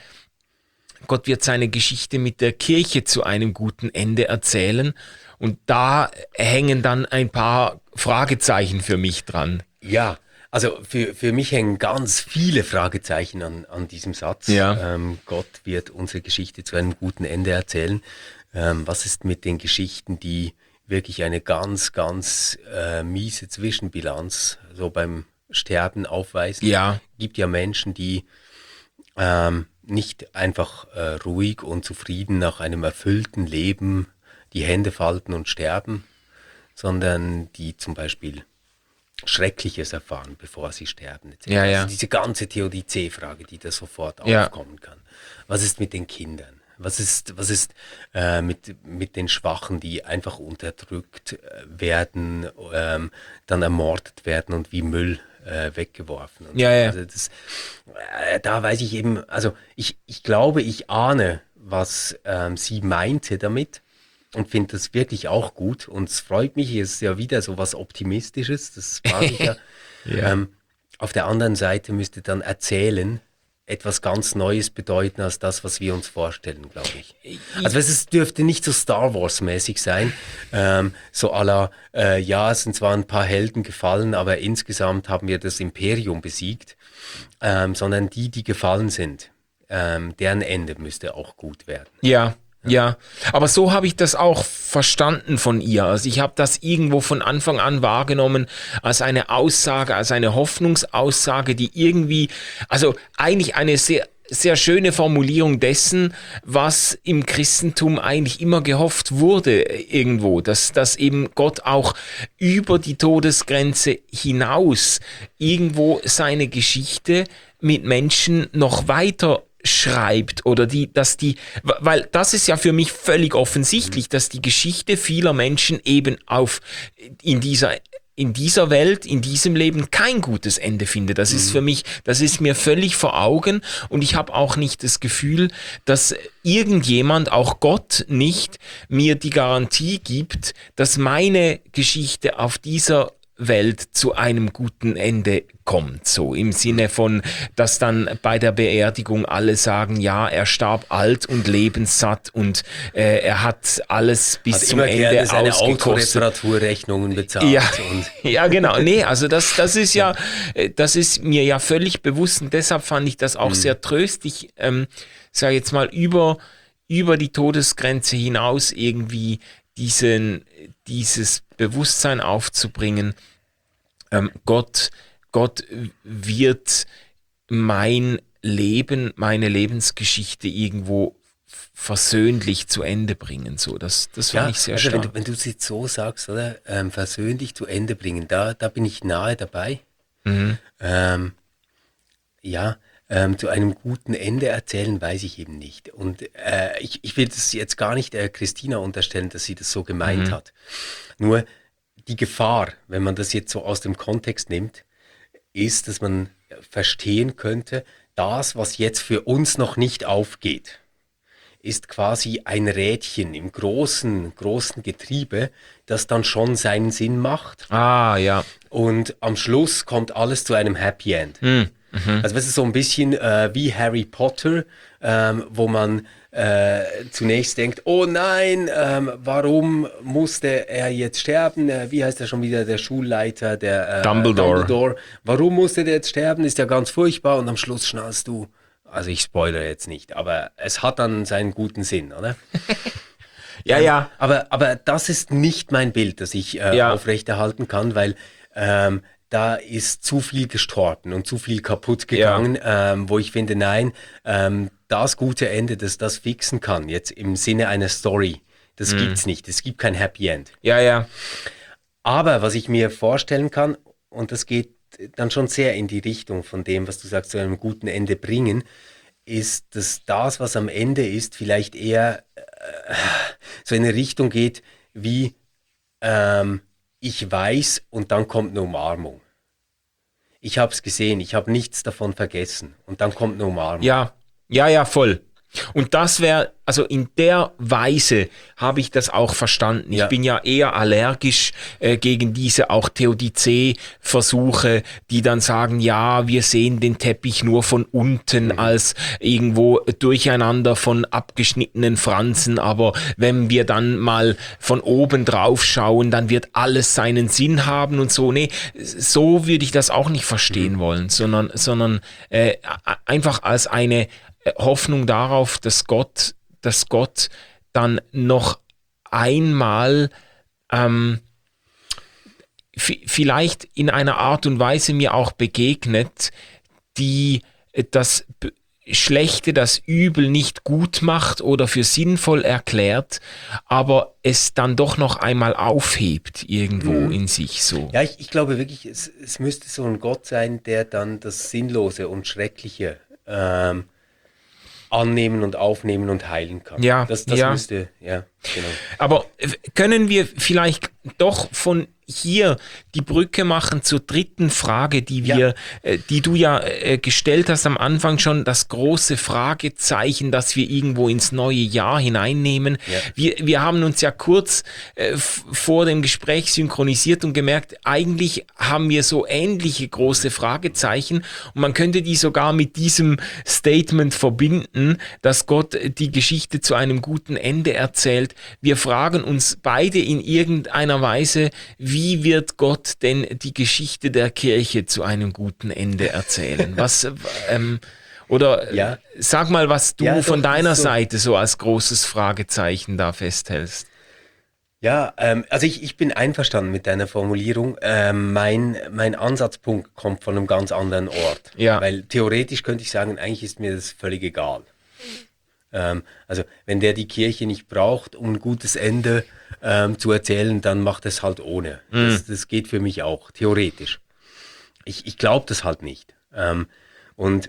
Gott wird seine Geschichte mit der Kirche zu einem guten Ende erzählen. Und da hängen dann ein paar Fragezeichen für mich dran. Ja, also für, für mich hängen ganz viele Fragezeichen an, an diesem Satz. Ja. Ähm, Gott wird unsere Geschichte zu einem guten Ende erzählen. Ähm, was ist mit den Geschichten, die wirklich eine ganz, ganz äh, miese Zwischenbilanz so beim Sterben aufweisen? Ja. Gibt ja Menschen, die ähm, nicht einfach äh, ruhig und zufrieden nach einem erfüllten Leben die Hände falten und sterben, sondern die zum Beispiel Schreckliches erfahren, bevor sie sterben. et cetera. Ja, ja. Also diese ganze Theodizee-Frage, die da sofort Ja. aufkommen kann. Was ist mit den Kindern? Was ist, was ist äh, mit, mit den Schwachen, die einfach unterdrückt äh, werden, ähm, dann ermordet werden und wie Müll äh, weggeworfen? Und Ja, so. ja. Also das, äh, da weiß ich eben, also ich, ich glaube, ich ahne, was ähm, sie meinte damit. Und finde das wirklich auch gut. Und es freut mich, es ist ja wieder so was Optimistisches, das mag ich ja. Ja. Ähm, auf der anderen Seite müsste dann erzählen etwas ganz Neues bedeuten als das, was wir uns vorstellen, glaube ich. Also es dürfte nicht so Star Wars-mäßig sein, ähm, so à la, äh, ja, es sind zwar ein paar Helden gefallen, aber insgesamt haben wir das Imperium besiegt, ähm, sondern die, die gefallen sind, ähm, deren Ende müsste auch gut werden. Ja, ja, aber so habe ich das auch verstanden von ihr. Also ich habe das irgendwo von Anfang an wahrgenommen als eine Aussage, als eine Hoffnungsaussage, die irgendwie, also eigentlich eine sehr, sehr schöne Formulierung dessen, was im Christentum eigentlich immer gehofft wurde irgendwo, dass, dass eben Gott auch über die Todesgrenze hinaus irgendwo seine Geschichte mit Menschen noch weiter schreibt oder die, dass die, weil das ist ja für mich völlig offensichtlich, dass die Geschichte vieler Menschen eben auf in dieser in dieser Welt, in diesem Leben kein gutes Ende findet. Das ist für mich, das ist mir völlig vor Augen und ich habe auch nicht das Gefühl, dass irgendjemand, auch Gott nicht, mir die Garantie gibt, dass meine Geschichte auf dieser Welt zu einem guten Ende kommt, so im Sinne von, dass dann bei der Beerdigung alle sagen, ja, er starb alt und lebenssatt und äh, er hat alles bis hat zum immer Ende gerne seine ausgekostet. Autoreparaturrechnungen bezahlt. Ja, und ja, genau. Nee, also das, das ist ja, äh, das ist mir ja völlig bewusst und deshalb fand ich das auch Mhm. sehr tröstlich, ähm, sag jetzt mal, über, über die Todesgrenze hinaus irgendwie diesen, dieses Bewusstsein aufzubringen, ähm, Gott, Gott wird mein Leben, meine Lebensgeschichte irgendwo f- versöhnlich zu Ende bringen. So, das, das fand Ja, ich sehr also wenn stark. du, wenn du es jetzt so sagst, oder, ähm, versöhnlich zu Ende bringen, da, da bin ich nahe dabei. Mhm. Ähm, ja, ähm, zu einem guten Ende erzählen, weiß ich eben nicht. Und äh, ich, ich will das jetzt gar nicht äh, Christina unterstellen, dass sie das so gemeint Mhm. hat. Nur die Gefahr, wenn man das jetzt so aus dem Kontext nimmt, ist, dass man verstehen könnte, das, was jetzt für uns noch nicht aufgeht, ist quasi ein Rädchen im großen, großen Getriebe, das dann schon seinen Sinn macht. Ah, ja. Und am Schluss kommt alles zu einem Happy End. Mhm. Mhm. Also das ist so ein bisschen äh, wie Harry Potter, ähm, wo man äh, zunächst denkt, oh nein, ähm, warum musste er jetzt sterben? Äh, wie heißt er schon wieder, der Schulleiter, der äh, Dumbledore. Dumbledore. Warum musste der jetzt sterben? Ist ja ganz furchtbar. Und am Schluss schnallst du, also ich spoilere jetzt nicht, aber es hat dann seinen guten Sinn, oder? Ja, ja. Aber, aber das ist nicht mein Bild, das ich äh, Ja. aufrechterhalten kann, weil ähm, da ist zu viel gestorben und zu viel kaputt gegangen, ähm, wo ich finde, nein, ähm, das gute Ende, das das fixen kann, jetzt im Sinne einer Story, das gibt's nicht. Es gibt kein Happy End. Ja, ja. Aber was ich mir vorstellen kann, und das geht dann schon sehr in die Richtung von dem, was du sagst, zu einem guten Ende bringen, ist, dass das, was am Ende ist, vielleicht eher äh, so in eine Richtung geht, wie ähm, ich weiß und dann kommt eine Umarmung. Ich habe es gesehen, ich habe nichts davon vergessen und dann kommt eine Umarmung. Ja, ja, ja, voll. Und das wäre, also in der Weise habe ich das auch verstanden. Ich Ja. bin ja eher allergisch äh, gegen diese auch Theodizee-Versuche, die dann sagen, ja, wir sehen den Teppich nur von unten Mhm. als irgendwo Durcheinander von abgeschnittenen Fransen, aber wenn wir dann mal von oben drauf schauen, dann wird alles seinen Sinn haben und so. Nee, so würde ich das auch nicht verstehen Mhm. wollen, sondern, sondern äh, einfach als eine Hoffnung darauf, dass Gott, dass Gott dann noch einmal ähm, f- vielleicht in einer Art und Weise mir auch begegnet, die äh, das B- Schlechte, das Übel nicht gut macht oder für sinnvoll erklärt, aber es dann doch noch einmal aufhebt irgendwo Mhm. in sich so. Ja, ich, ich glaube wirklich, es, es müsste so ein Gott sein, der dann das Sinnlose und Schreckliche ähm, annehmen und aufnehmen und heilen kann. Ja, das, das ja. müsste, ja, genau. Aber äh, können wir vielleicht doch von hier die Brücke machen zur dritten Frage, die wir, Ja. äh, die du ja äh, gestellt hast am Anfang schon, das große Fragezeichen, das wir irgendwo ins neue Jahr hineinnehmen. Ja. Wir, wir haben uns ja kurz äh, f- vor dem Gespräch synchronisiert und gemerkt, eigentlich haben wir so ähnliche große Fragezeichen und man könnte die sogar mit diesem Statement verbinden, dass Gott die Geschichte zu einem guten Ende erzählt. Wir fragen uns beide in irgendeiner Weise, wie wird Gott denn die Geschichte der Kirche zu einem guten Ende erzählen? Was, ähm, oder Ja. sag mal, was du Ja, von doch, deiner ist so. Seite so als großes Fragezeichen da festhältst. Ja, ähm, also ich, ich bin einverstanden mit deiner Formulierung. Ähm, mein, mein Ansatzpunkt kommt von einem ganz anderen Ort. Ja. Weil theoretisch könnte ich sagen, eigentlich ist mir das völlig egal. Ähm, also wenn der die Kirche nicht braucht, um ein gutes Ende ähm, zu erzählen, dann macht es halt ohne. Das, das geht für mich auch, theoretisch. Ich, ich glaube das halt nicht. Ähm, und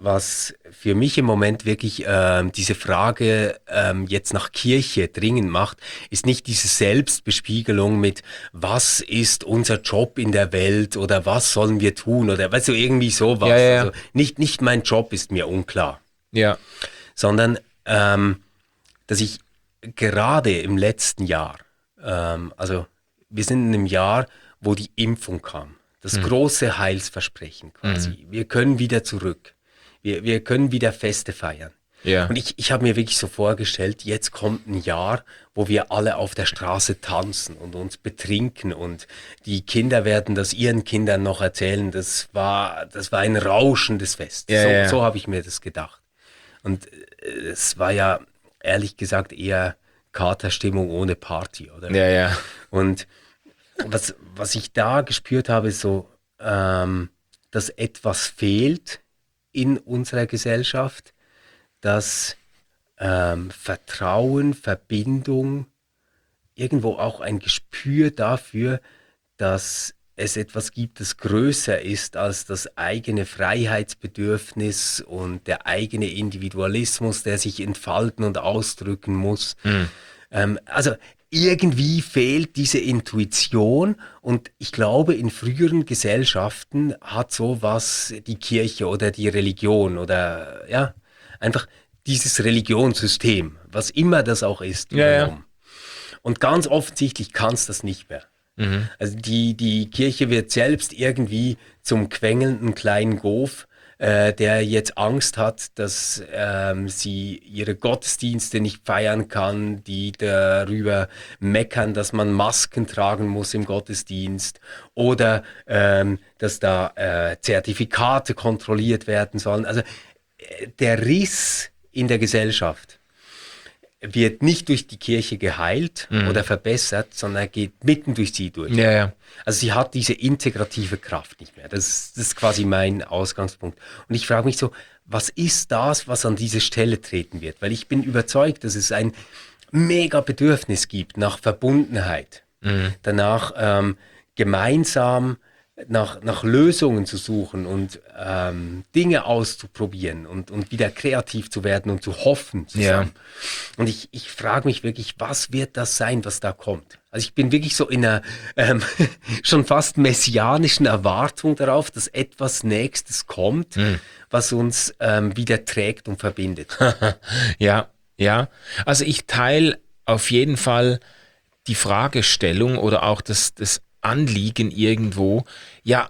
was für mich im Moment wirklich ähm, diese Frage ähm, jetzt nach Kirche dringend macht, ist nicht diese Selbstbespiegelung mit, was ist unser Job in der Welt oder was sollen wir tun oder weißt du, irgendwie sowas. Ja, ja, ja. Also nicht, nicht mein Job ist mir unklar, Ja. sondern ähm, dass ich gerade im letzten Jahr, ähm, also wir sind in einem Jahr, wo die Impfung kam, das mhm. große Heilsversprechen quasi. Mhm. Wir können wieder zurück. Wir, wir können wieder Feste feiern. Ja. Und ich, ich habe mir wirklich so vorgestellt, jetzt kommt ein Jahr, wo wir alle auf der Straße tanzen und uns betrinken und die Kinder werden das ihren Kindern noch erzählen. Das war, das war ein rauschendes Fest. Ja, so ja. so habe ich mir das gedacht. Und äh, es war ja ehrlich gesagt eher Katerstimmung ohne Party, oder? Ja, ja. Und was, was ich da gespürt habe, ist so, ähm, dass etwas fehlt in unserer Gesellschaft, dass ähm, Vertrauen, Verbindung, irgendwo auch ein Gespür dafür, dass es etwas gibt, das größer ist als das eigene Freiheitsbedürfnis und der eigene Individualismus, der sich entfalten und ausdrücken muss. Mhm. Ähm, also irgendwie fehlt diese Intuition und ich glaube, in früheren Gesellschaften hat sowas die Kirche oder die Religion oder ja, einfach dieses Religionssystem, was immer das auch ist, ja, übernommen. Ja. Und ganz offensichtlich kann es das nicht mehr. Mhm. Also die, die Kirche wird selbst irgendwie zum quengelnden kleinen Gof, äh, der jetzt Angst hat, dass ähm, sie ihre Gottesdienste nicht feiern kann, die darüber meckern, dass man Masken tragen muss im Gottesdienst oder ähm, dass da äh, Zertifikate kontrolliert werden sollen. Also äh, der Riss in der Gesellschaft wird nicht durch die Kirche geheilt mhm. oder verbessert, sondern geht mitten durch sie durch. Ja, ja. Also sie hat diese integrative Kraft nicht mehr. Das, das ist quasi mein Ausgangspunkt. Und ich frage mich so, was ist das, was an diese Stelle treten wird? Weil ich bin überzeugt, dass es ein mega Bedürfnis gibt nach Verbundenheit. Mhm. Danach ähm, gemeinsam nach, nach Lösungen zu suchen und ähm, Dinge auszuprobieren und, und wieder kreativ zu werden und zu hoffen zusammen. Ja. Und ich, ich frage mich wirklich, was wird das sein, was da kommt? Also ich bin wirklich so in einer ähm, schon fast messianischen Erwartung darauf, dass etwas Nächstes kommt, hm. was uns ähm, wieder trägt und verbindet. Ja, ja. Also ich teile auf jeden Fall die Fragestellung oder auch das, das Anliegen irgendwo, ja,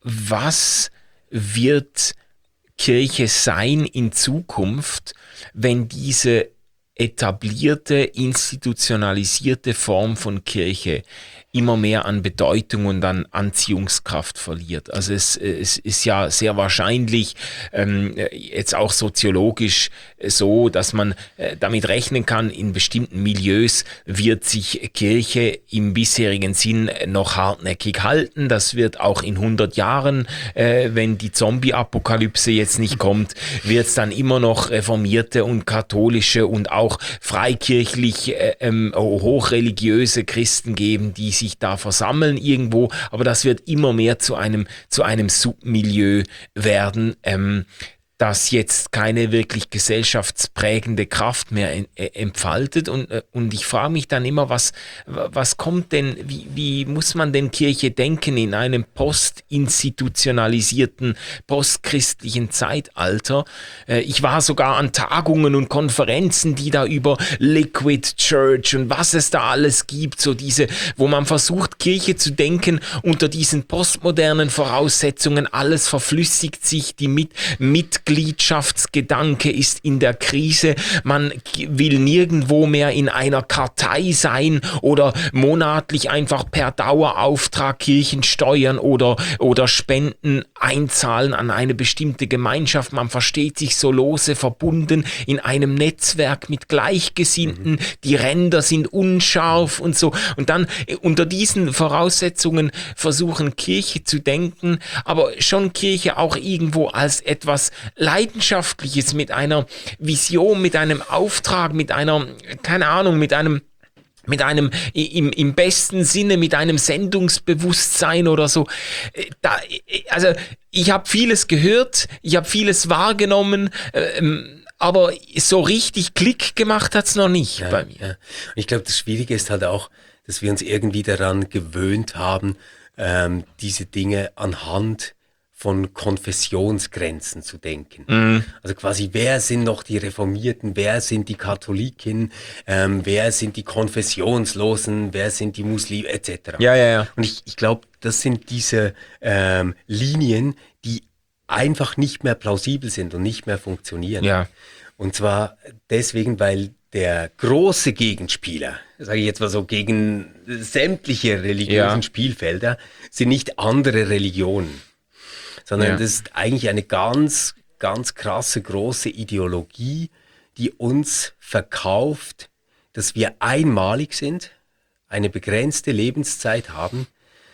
was wird Kirche sein in Zukunft, wenn diese etablierte, institutionalisierte Form von Kirche immer mehr an Bedeutung und an Anziehungskraft verliert. Also es, es ist ja sehr wahrscheinlich ähm, jetzt auch soziologisch so, dass man äh, damit rechnen kann, in bestimmten Milieus wird sich Kirche im bisherigen Sinn noch hartnäckig halten. Das wird auch in hundert Jahren, äh, wenn die Zombie-Apokalypse jetzt nicht kommt, wird es dann immer noch reformierte und katholische und auch freikirchlich äh, ähm, hochreligiöse Christen geben, die sich da versammeln irgendwo, aber das wird immer mehr zu einem, zu einem Submilieu werden, ähm, das jetzt keine wirklich gesellschaftsprägende Kraft mehr en, äh, entfaltet und, äh, und ich frage mich dann immer, was, was kommt denn, wie, wie muss man denn Kirche denken in einem postinstitutionalisierten, postchristlichen Zeitalter? Äh, ich war sogar an Tagungen und Konferenzen, die da über Liquid Church und was es da alles gibt, so diese, wo man versucht, Kirche zu denken unter diesen postmodernen Voraussetzungen, alles verflüssigt sich, die mit, Mitglieder Mitgliedschaftsgedanke ist in der Krise. Man will nirgendwo mehr in einer Kartei sein oder monatlich einfach per Dauerauftrag Kirchensteuern oder, oder Spenden einzahlen an eine bestimmte Gemeinschaft. Man versteht sich so lose verbunden in einem Netzwerk mit Gleichgesinnten. Mhm. Die Ränder sind unscharf und so. Und dann unter diesen Voraussetzungen versuchen Kirche zu denken, aber schon Kirche auch irgendwo als etwas Leidenschaftliches, mit einer Vision, mit einem Auftrag, mit einer, keine Ahnung, mit einem mit einem, im, im besten Sinne, mit einem Sendungsbewusstsein oder so. Da, also ich habe vieles gehört, ich habe vieles wahrgenommen, ähm, aber so richtig Klick gemacht hat's noch nicht ja, bei mir. Ja. Und ich glaube, das Schwierige ist halt auch, dass wir uns irgendwie daran gewöhnt haben, ähm, diese Dinge anhand von Konfessionsgrenzen zu denken. Mm. Also quasi, wer sind noch die Reformierten, wer sind die Katholiken, ähm, wer sind die Konfessionslosen, wer sind die Muslime, et cetera. Ja, ja, ja. Und ich, ich glaube, das sind diese ähm, Linien, die einfach nicht mehr plausibel sind und nicht mehr funktionieren. Ja. Und zwar deswegen, weil der große Gegenspieler, sage ich jetzt mal so, gegen sämtliche religiösen ja. Spielfelder, sind nicht andere Religionen, sondern ja. das ist eigentlich eine ganz, ganz krasse, große Ideologie, die uns verkauft, dass wir einmalig sind, eine begrenzte Lebenszeit haben,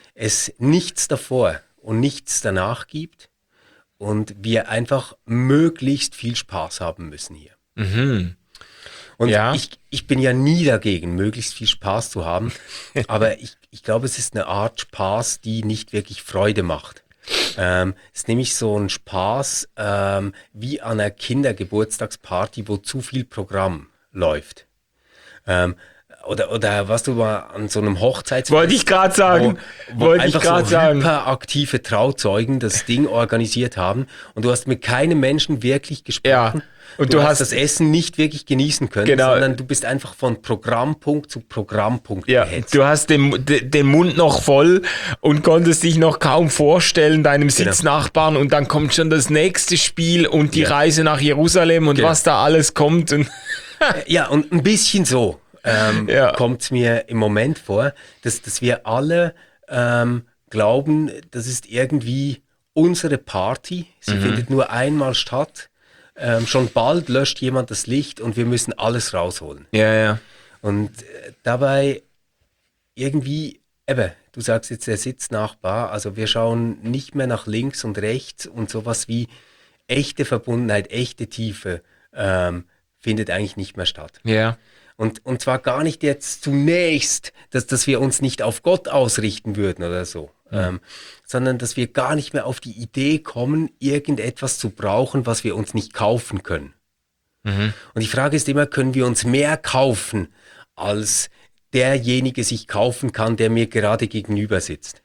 es nichts davor und nichts danach gibt und wir einfach möglichst viel Spaß haben müssen hier. Mhm. Und ja. ich, ich bin ja nie dagegen, möglichst viel Spaß zu haben, aber ich, ich glaube, es ist eine Art Spaß, die nicht wirklich Freude macht. Ähm, es ist nämlich so ein Spaß ähm, wie an einer Kindergeburtstagsparty, wo zu viel Programm läuft. Ähm, oder, oder was du mal an so einem Hochzeitsfest... Wollte ich gerade sagen. Wo, wo Wollte einfach ich gerade so sagen. hyperaktive Trauzeugen das Ding organisiert haben und du hast mit keinem Menschen wirklich gesprochen. Ja. Und du, du hast, hast das Essen nicht wirklich genießen können, genau. sondern du bist einfach von Programmpunkt zu Programmpunkt ja, gehetzt. Du hast den, den Mund noch voll und konntest dich noch kaum vorstellen, deinem Sitznachbarn, genau. Und dann kommt schon das nächste Spiel und die ja. Reise nach Jerusalem und genau. was da alles kommt. Und ja, und ein bisschen so ähm, ja. kommt es mir im Moment vor, dass, dass wir alle ähm, glauben, das ist irgendwie unsere Party, sie mhm. findet nur einmal statt. Ähm, schon bald löscht jemand das Licht und wir müssen alles rausholen. Ja, ja. Und äh, dabei irgendwie, eben, du sagst jetzt der Sitznachbar, also wir schauen nicht mehr nach links und rechts und sowas wie echte Verbundenheit, echte Tiefe ähm, findet eigentlich nicht mehr statt. Ja. Und, und zwar gar nicht jetzt zunächst, dass, dass wir uns nicht auf Gott ausrichten würden oder so, mhm. ähm, sondern dass wir gar nicht mehr auf die Idee kommen, irgendetwas zu brauchen, was wir uns nicht kaufen können. Mhm. Und die Frage ist immer, können wir uns mehr kaufen, als derjenige sich kaufen kann, der mir gerade gegenüber sitzt?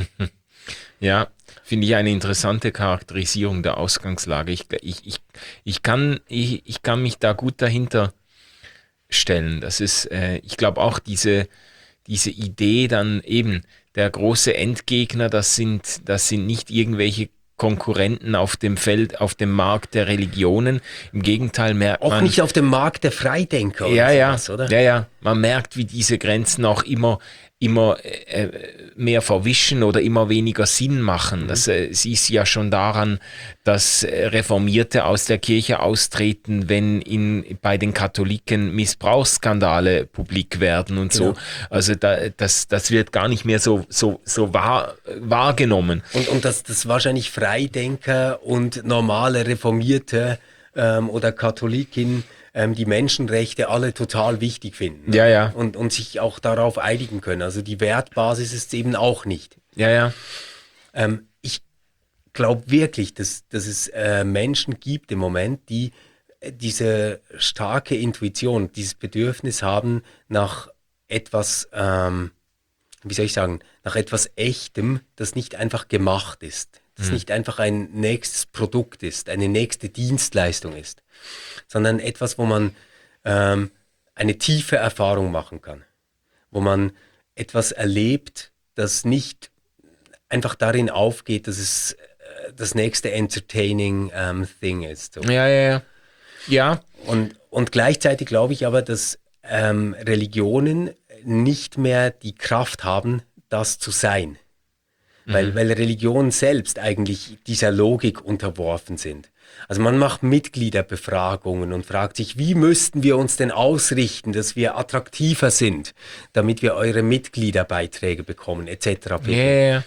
Ja, finde ich eine interessante Charakterisierung der Ausgangslage. Ich, ich, ich, ich, kann, ich, ich kann mich da gut dahinter stellen. Das ist, äh, ich glaube auch diese, diese Idee dann eben, der große Endgegner, das sind, das sind nicht irgendwelche Konkurrenten auf dem Feld, auf dem Markt der Religionen. Im Gegenteil merkt auch man... Auch nicht auf dem Markt der Freidenker ja, oder sowas, ja, oder? Ja, ja. Man merkt, wie diese Grenzen auch immer, immer äh, mehr verwischen oder immer weniger Sinn machen. Mhm. Das äh, siehst ja schon daran, dass Reformierte aus der Kirche austreten, wenn in, bei den Katholiken Missbrauchsskandale publik werden und genau. so. Also da, das, das wird gar nicht mehr so, so, so wahr, wahrgenommen. Und, und dass das wahrscheinlich Freidenker und normale Reformierte ähm, oder Katholiken ähm, die Menschenrechte alle total wichtig finden. Ja, ja. Und, und sich auch darauf einigen können. Also die Wertbasis ist eben auch nicht. Ja, ja. Ähm, ich glaube wirklich, dass, dass es äh, Menschen gibt im Moment, die äh, diese starke Intuition, dieses Bedürfnis haben nach etwas, ähm, wie soll ich sagen, nach etwas Echtem, das nicht einfach gemacht ist. Das mhm. nicht einfach ein nächstes Produkt ist, eine nächste Dienstleistung ist, sondern etwas, wo man ähm, eine tiefe Erfahrung machen kann, wo man etwas erlebt, das nicht einfach darin aufgeht, dass es äh, das nächste entertaining ähm, Thing ist. So. Ja, ja, ja. Ja. Und, und gleichzeitig glaube ich aber, dass ähm, Religionen nicht mehr die Kraft haben, das zu sein. Mhm. Weil, weil Religionen selbst eigentlich dieser Logik unterworfen sind. Also man macht Mitgliederbefragungen und fragt sich, wie müssten wir uns denn ausrichten, dass wir attraktiver sind, damit wir eure Mitgliederbeiträge bekommen, et cetera. Yeah.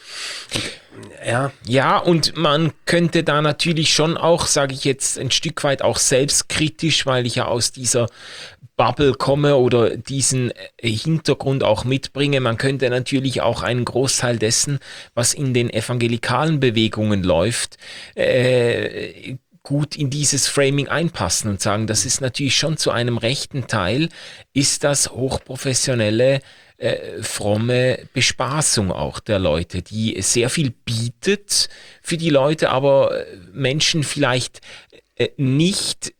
Ja. Ja, und man könnte da natürlich schon auch, sage ich jetzt, ein Stück weit auch selbstkritisch, weil ich ja aus dieser Bubble komme oder diesen Hintergrund auch mitbringe. Man könnte natürlich auch einen Großteil dessen, was in den evangelikalen Bewegungen läuft, äh, gut in dieses Framing einpassen und sagen, das ist natürlich schon zu einem rechten Teil, ist das hochprofessionelle, äh, fromme Bespaßung auch der Leute, die sehr viel bietet für die Leute, aber Menschen vielleicht äh, nicht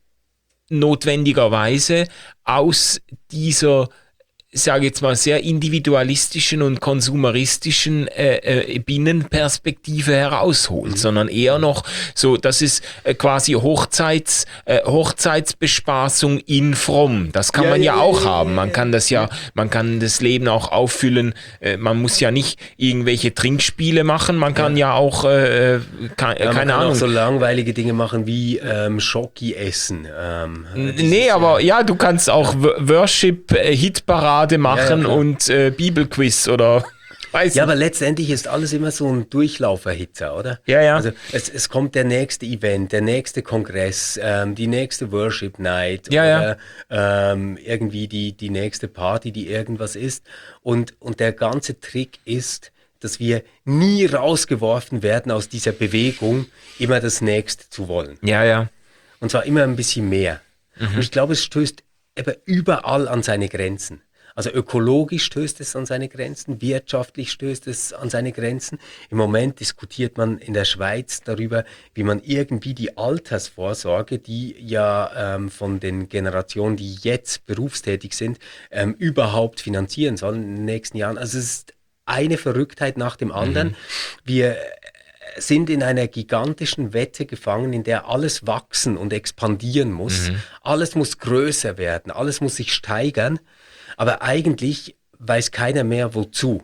notwendigerweise aus dieser, sage jetzt mal, sehr individualistischen und konsumeristischen äh, äh, Binnenperspektive herausholt, mhm. sondern eher noch so, das ist äh, quasi Hochzeits, äh, Hochzeitsbespaßung in fromm. Das kann ja, man ja, ja auch ja, haben. Man kann das ja, man kann das Leben auch auffüllen. Äh, man muss ja nicht irgendwelche Trinkspiele machen. Man kann ja, ja auch, äh, kann, ja, man keine kann Ahnung. auch so langweilige Dinge machen wie ähm, Schoki essen. Ähm, nee, aber ja, du kannst auch Worship-Hitparade machen ja, ja, und äh, Bibelquiz oder weiß Ja, nicht. Aber letztendlich ist alles immer so ein Durchlauferhitzer, oder? Ja, ja. Also es, es kommt der nächste Event, der nächste Kongress, ähm, die nächste Worship Night ja, oder ja. Ähm, irgendwie die, die nächste Party, die irgendwas ist. Und, und der ganze Trick ist, dass wir nie rausgeworfen werden aus dieser Bewegung, immer das Nächste zu wollen. Ja, ja. Und zwar immer ein bisschen mehr. Mhm. Und ich glaube, es stößt eben überall an seine Grenzen. Also ökologisch stößt es an seine Grenzen, wirtschaftlich stößt es an seine Grenzen. Im Moment diskutiert man in der Schweiz darüber, wie man irgendwie die Altersvorsorge, die ja ähm, von den Generationen, die jetzt berufstätig sind, ähm, überhaupt finanzieren soll in den nächsten Jahren. Also es ist eine Verrücktheit nach dem anderen. Mhm. Wir sind in einer gigantischen Wette gefangen, in der alles wachsen und expandieren muss. Mhm. Alles muss größer werden, alles muss sich steigern. Aber eigentlich weiß keiner mehr, wozu.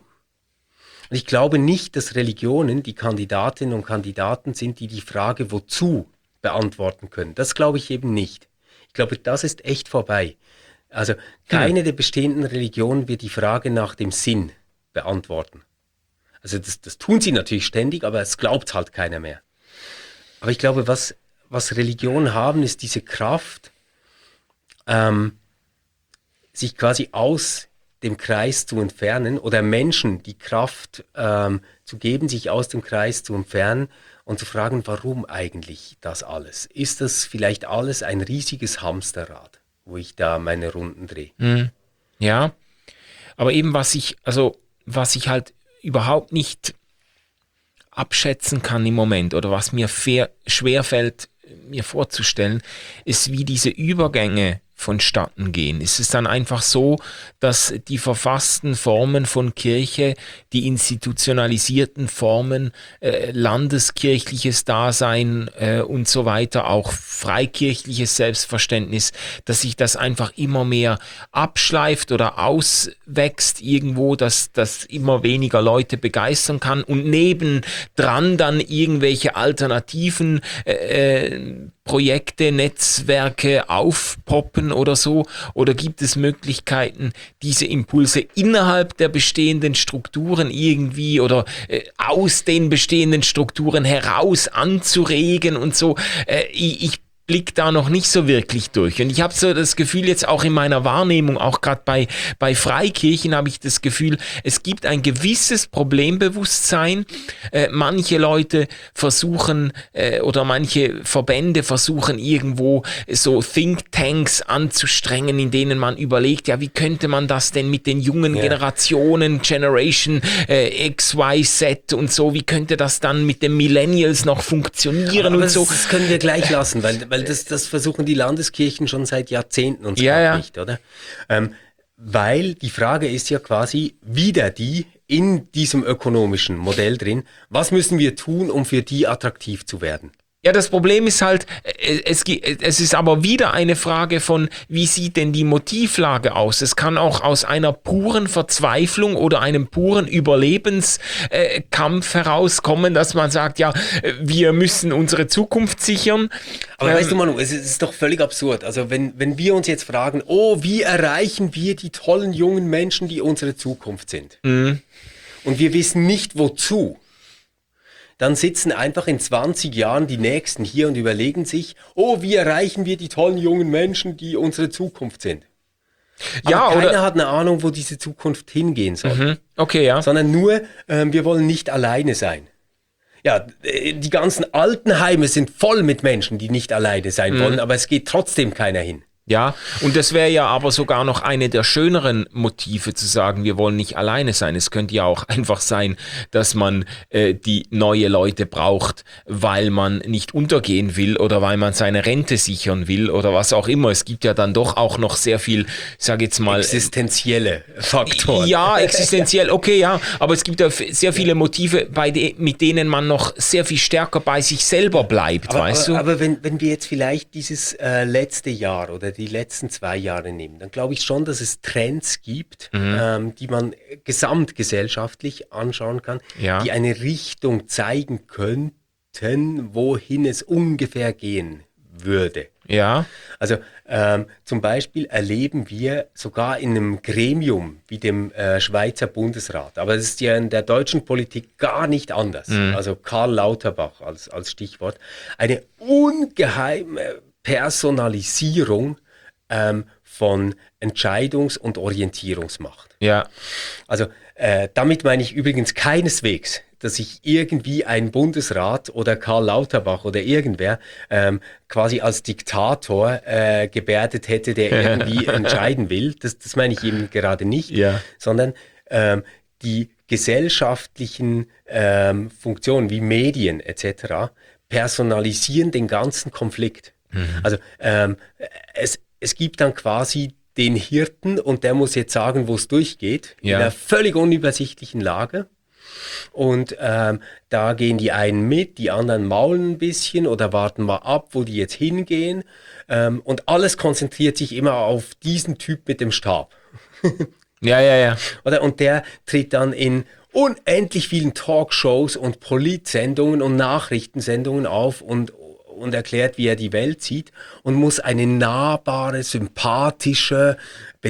Und ich glaube nicht, dass Religionen die Kandidatinnen und Kandidaten sind, die die Frage wozu beantworten können. Das glaube ich eben nicht. Ich glaube, das ist echt vorbei. Also keine ja. der bestehenden Religionen wird die Frage nach dem Sinn beantworten. Also das, das tun sie natürlich ständig, aber es glaubt halt keiner mehr. Aber ich glaube, was, was Religionen haben, ist diese Kraft, ähm, sich quasi aus dem Kreis zu entfernen oder Menschen die Kraft ähm, zu geben, sich aus dem Kreis zu entfernen und zu fragen, warum eigentlich das alles? Ist das vielleicht alles ein riesiges Hamsterrad, wo ich da meine Runden drehe? Mhm. Ja, aber eben was ich, also was ich halt überhaupt nicht abschätzen kann im Moment oder was mir fair, schwerfällt, mir vorzustellen, ist, wie diese Übergänge vonstatten gehen. Ist es dann einfach so, dass die verfassten Formen von Kirche, die institutionalisierten Formen, äh, landeskirchliches Dasein äh, und so weiter, auch freikirchliches Selbstverständnis, dass sich das einfach immer mehr abschleift oder auswächst irgendwo, dass das immer weniger Leute begeistern kann und nebendran dann irgendwelche alternativen äh, Projekte, Netzwerke aufpoppen oder so? Oder gibt es Möglichkeiten, diese Impulse innerhalb der bestehenden Strukturen irgendwie oder äh, aus den bestehenden Strukturen heraus anzuregen und so? Äh, ich, ich blick da noch nicht so wirklich durch. Und ich habe so das Gefühl, jetzt auch in meiner Wahrnehmung, auch gerade bei, bei Freikirchen habe ich das Gefühl, es gibt ein gewisses Problembewusstsein. Äh, manche Leute versuchen äh, oder manche Verbände versuchen irgendwo so Thinktanks anzustrengen, in denen man überlegt, ja, wie könnte man das denn mit den jungen ja. Generationen, Generation äh, X, Y, Z und so, wie könnte das dann mit den Millennials noch funktionieren aber und das, so. Das können wir gleich lassen, weil, weil das, das versuchen die Landeskirchen schon seit Jahrzehnten und ja, ja. nicht, oder? Ähm, weil die Frage ist ja quasi wieder die in diesem ökonomischen Modell drin, was müssen wir tun, um für die attraktiv zu werden? Ja, das Problem ist halt, es, es ist aber wieder eine Frage von, wie sieht denn die Motivlage aus? Es kann auch aus einer puren Verzweiflung oder einem puren Überlebenskampf herauskommen, dass man sagt, ja, wir müssen unsere Zukunft sichern. Aber ähm, weißt du, Manu, es ist doch völlig absurd. Also wenn, wenn wir uns jetzt fragen, oh, wie erreichen wir die tollen jungen Menschen, die unsere Zukunft sind? Mhm. Und wir wissen nicht, wozu. Dann sitzen einfach in zwanzig Jahren die Nächsten hier und überlegen sich, oh, wie erreichen wir die tollen jungen Menschen, die unsere Zukunft sind. Aber ja, keiner oder hat eine Ahnung, wo diese Zukunft hingehen soll. Mhm. Okay, ja. Sondern nur, ähm, wir wollen nicht alleine sein. Ja, die ganzen Altenheime sind voll mit Menschen, die nicht alleine sein mhm. wollen, aber es geht trotzdem keiner hin. Ja, und das wäre ja aber sogar noch eine der schöneren Motive zu sagen, wir wollen nicht alleine sein. Es könnte ja auch einfach sein, dass man äh, die neue Leute braucht, weil man nicht untergehen will oder weil man seine Rente sichern will oder was auch immer. Es gibt ja dann doch auch noch sehr viel, ich sage jetzt mal... Existenzielle Faktoren. Ja, existenziell, okay, ja. Aber es gibt ja sehr viele Motive, bei de- mit denen man noch sehr viel stärker bei sich selber bleibt, aber, weißt aber, du? Aber wenn, wenn wir jetzt vielleicht dieses äh, letzte Jahr oder die letzten zwei Jahre nehmen, dann glaube ich schon, dass es Trends gibt, mhm. ähm, die man gesamtgesellschaftlich anschauen kann, ja. die eine Richtung zeigen könnten, wohin es ungefähr gehen würde. Ja. Also ähm, zum Beispiel erleben wir sogar in einem Gremium wie dem äh, Schweizer Bundesrat, aber das ist ja in der deutschen Politik gar nicht anders, mhm. also Karl Lauterbach als, als Stichwort, eine ungeheime Personalisierung Ähm, von Entscheidungs- und Orientierungsmacht. Ja. Also äh, damit meine ich übrigens keineswegs, dass sich irgendwie ein Bundesrat oder Karl Lauterbach oder irgendwer ähm, quasi als Diktator äh, gebärdet hätte, der irgendwie entscheiden will. Das, das meine ich eben gerade nicht, ja. sondern ähm, die gesellschaftlichen ähm, Funktionen wie Medien et cetera personalisieren den ganzen Konflikt. Mhm. Also ähm, es Es gibt dann quasi den Hirten und der muss jetzt sagen, wo es durchgeht, ja. in einer völlig unübersichtlichen Lage. Und ähm, da gehen die einen mit, die anderen maulen ein bisschen oder warten mal ab, wo die jetzt hingehen. Ähm, und alles konzentriert sich immer auf diesen Typ mit dem Stab. ja, ja, ja. Oder? Und der tritt dann in unendlich vielen Talkshows und Politsendungen und Nachrichtensendungen auf und und erklärt, wie er die Welt sieht und muss eine nahbare, sympathische,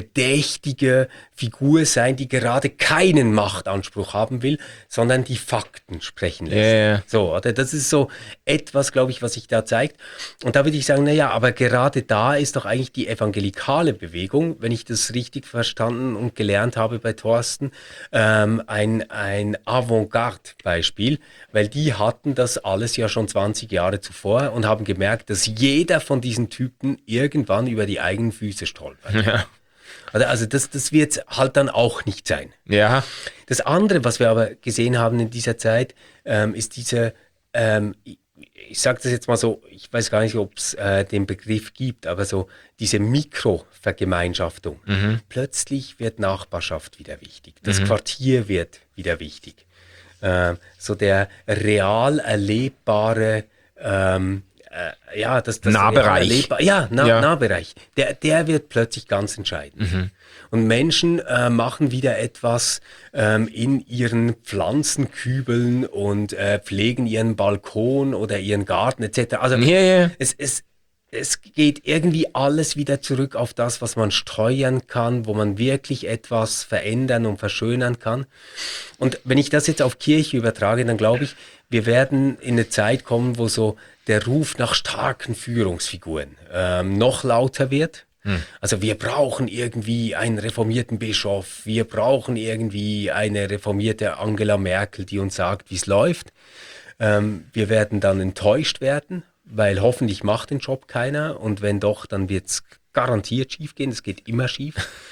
bedächtige Figur sein, die gerade keinen Machtanspruch haben will, sondern die Fakten sprechen lässt. Yeah. So, oder? Das ist so etwas, glaube ich, was sich da zeigt. Und da würde ich sagen, naja, aber gerade da ist doch eigentlich die evangelikale Bewegung, wenn ich das richtig verstanden und gelernt habe bei Thorsten, ähm, ein, ein Avantgarde-Beispiel, weil die hatten das alles ja schon zwanzig Jahre zuvor und haben gemerkt, dass jeder von diesen Typen irgendwann über die eigenen Füße stolpert. Ja. Also das, das wird halt dann auch nicht sein. Ja. Das andere, was wir aber gesehen haben in dieser Zeit, ähm, ist diese, ähm, ich, ich sage das jetzt mal so, ich weiß gar nicht, ob es äh, den Begriff gibt, aber so diese Mikrovergemeinschaftung. Mhm. Plötzlich wird Nachbarschaft wieder wichtig. Das mhm. Quartier wird wieder wichtig. Äh, so der real erlebbare ähm, Äh, ja, das, das Nahbereich. Ja, nah, ja, Nahbereich. Der, der wird plötzlich ganz entscheidend. Mhm. Und Menschen äh, machen wieder etwas ähm, in ihren Pflanzenkübeln und äh, pflegen ihren Balkon oder ihren Garten et cetera. Also yeah, yeah. Es, es, es geht irgendwie alles wieder zurück auf das, was man steuern kann, wo man wirklich etwas verändern und verschönern kann. Und wenn ich das jetzt auf Kirche übertrage, dann glaube ich, wir werden in eine Zeit kommen, wo so der Ruf nach starken Führungsfiguren ähm, noch lauter wird. Hm. Also wir brauchen irgendwie einen reformierten Bischof, wir brauchen irgendwie eine reformierte Angela Merkel, die uns sagt, wie es läuft. Ähm, wir werden dann enttäuscht werden, weil hoffentlich macht den Job keiner und wenn doch, dann wird es garantiert schief gehen, es geht immer schief.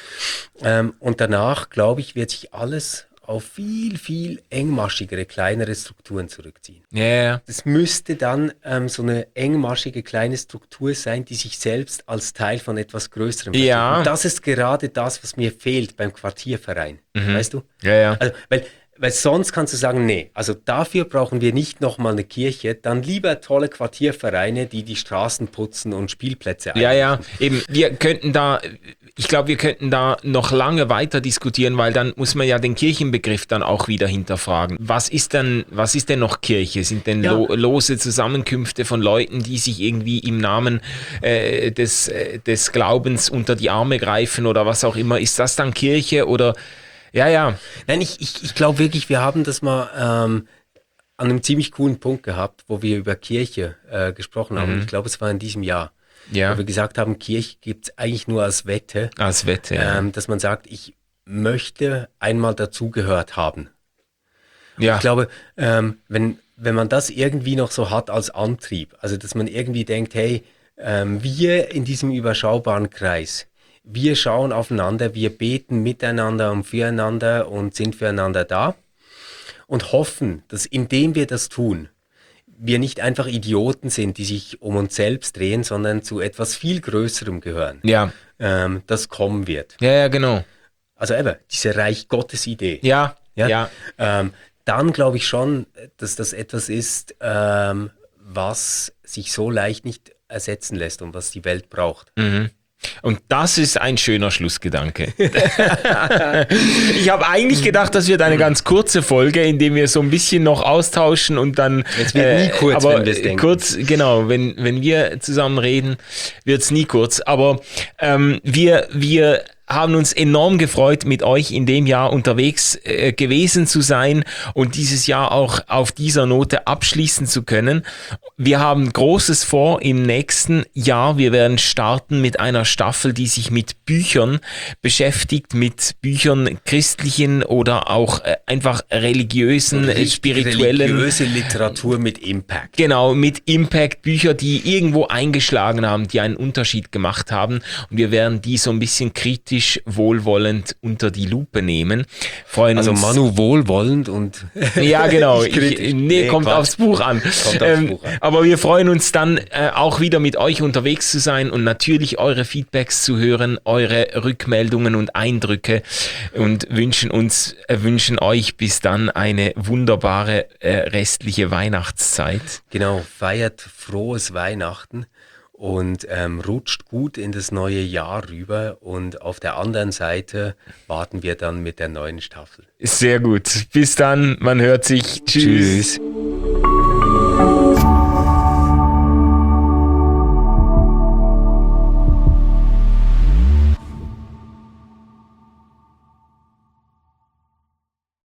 ähm, und danach, glaube ich, wird sich alles auf viel, viel engmaschigere, kleinere Strukturen zurückziehen. Yeah. Das müsste dann ähm, so eine engmaschige, kleine Struktur sein, die sich selbst als Teil von etwas Größerem versteht. Ja. Und das ist gerade das, was mir fehlt beim Quartierverein. Mhm. Weißt du? Ja, ja. Also, weil weil sonst kannst du sagen, nee, also dafür brauchen wir nicht nochmal eine Kirche, dann lieber tolle Quartiervereine, die die Straßen putzen und Spielplätze Ja, einrichten. ja, eben, wir könnten da, ich glaube, wir könnten da noch lange weiter diskutieren, weil dann muss man ja den Kirchenbegriff dann auch wieder hinterfragen. Was ist denn, was ist denn noch Kirche? Sind denn Ja. lo- lose Zusammenkünfte von Leuten, die sich irgendwie im Namen äh, des, äh, des Glaubens unter die Arme greifen oder was auch immer? Ist das dann Kirche oder, ja, ja. Nein, ich, ich, ich glaube wirklich, wir haben das mal ähm, an einem ziemlich coolen Punkt gehabt, wo wir über Kirche äh, gesprochen haben. Mhm. Ich glaube, es war in diesem Jahr, Ja, wo wir gesagt haben, Kirche gibt es eigentlich nur als Wette, als Wette. Ja. ähm, dass man sagt, ich möchte einmal dazugehört haben. ja. Ich glaube, ähm, wenn, wenn man das irgendwie noch so hat als Antrieb, also dass man irgendwie denkt, hey, ähm, wir in diesem überschaubaren Kreis, wir schauen aufeinander, wir beten miteinander und füreinander und sind füreinander da und hoffen, dass indem wir das tun, wir nicht einfach Idioten sind, die sich um uns selbst drehen, sondern zu etwas viel Größerem gehören, ja, ähm, das kommen wird. ja, ja, genau. Also eben, diese Reich Gottes Idee. Ja, Ja. ja. Ähm, dann glaube ich schon, dass das etwas ist, ähm, was sich so leicht nicht ersetzen lässt und was die Welt braucht. Mhm. Und das ist ein schöner Schlussgedanke. Ich habe eigentlich gedacht, das wird eine ganz kurze Folge, in der wir so ein bisschen noch austauschen und dann. Es wird nie kurz, aber wenn wir es denken. Kurz, genau, wenn, wenn wir zusammen reden, wird es nie kurz. Aber ähm, wir, wir haben uns enorm gefreut, mit euch in dem Jahr unterwegs äh, gewesen zu sein und dieses Jahr auch auf dieser Note abschließen zu können. Wir haben Großes vor im nächsten Jahr. Wir werden starten mit einer Staffel, die sich mit Büchern beschäftigt, mit Büchern christlichen oder auch äh, einfach religiösen, äh, spirituellen. Religiöse Literatur mit Impact. Genau, mit Impact, Bücher, die irgendwo eingeschlagen haben, die einen Unterschied gemacht haben. Und wir werden die so ein bisschen kritisch, wohlwollend unter die Lupe nehmen. Freuen Also uns. Manu wohlwollend und Ja, genau. Ich kritisch. Ich, nee, Nee, kommt Quatsch. aufs Buch an. Kommt aufs Ähm, Buch an. Aber wir freuen uns dann äh, auch wieder mit euch unterwegs zu sein und natürlich eure Feedbacks zu hören, eure Rückmeldungen und Eindrücke und wünschen uns, äh, wünschen euch bis dann eine wunderbare äh, restliche Weihnachtszeit. genau, feiert frohes Weihnachten und ähm, rutscht gut in das neue Jahr rüber und auf der anderen Seite warten wir dann mit der neuen Staffel. Sehr gut. Bis dann. Man hört sich. Tschüss. Tschüss.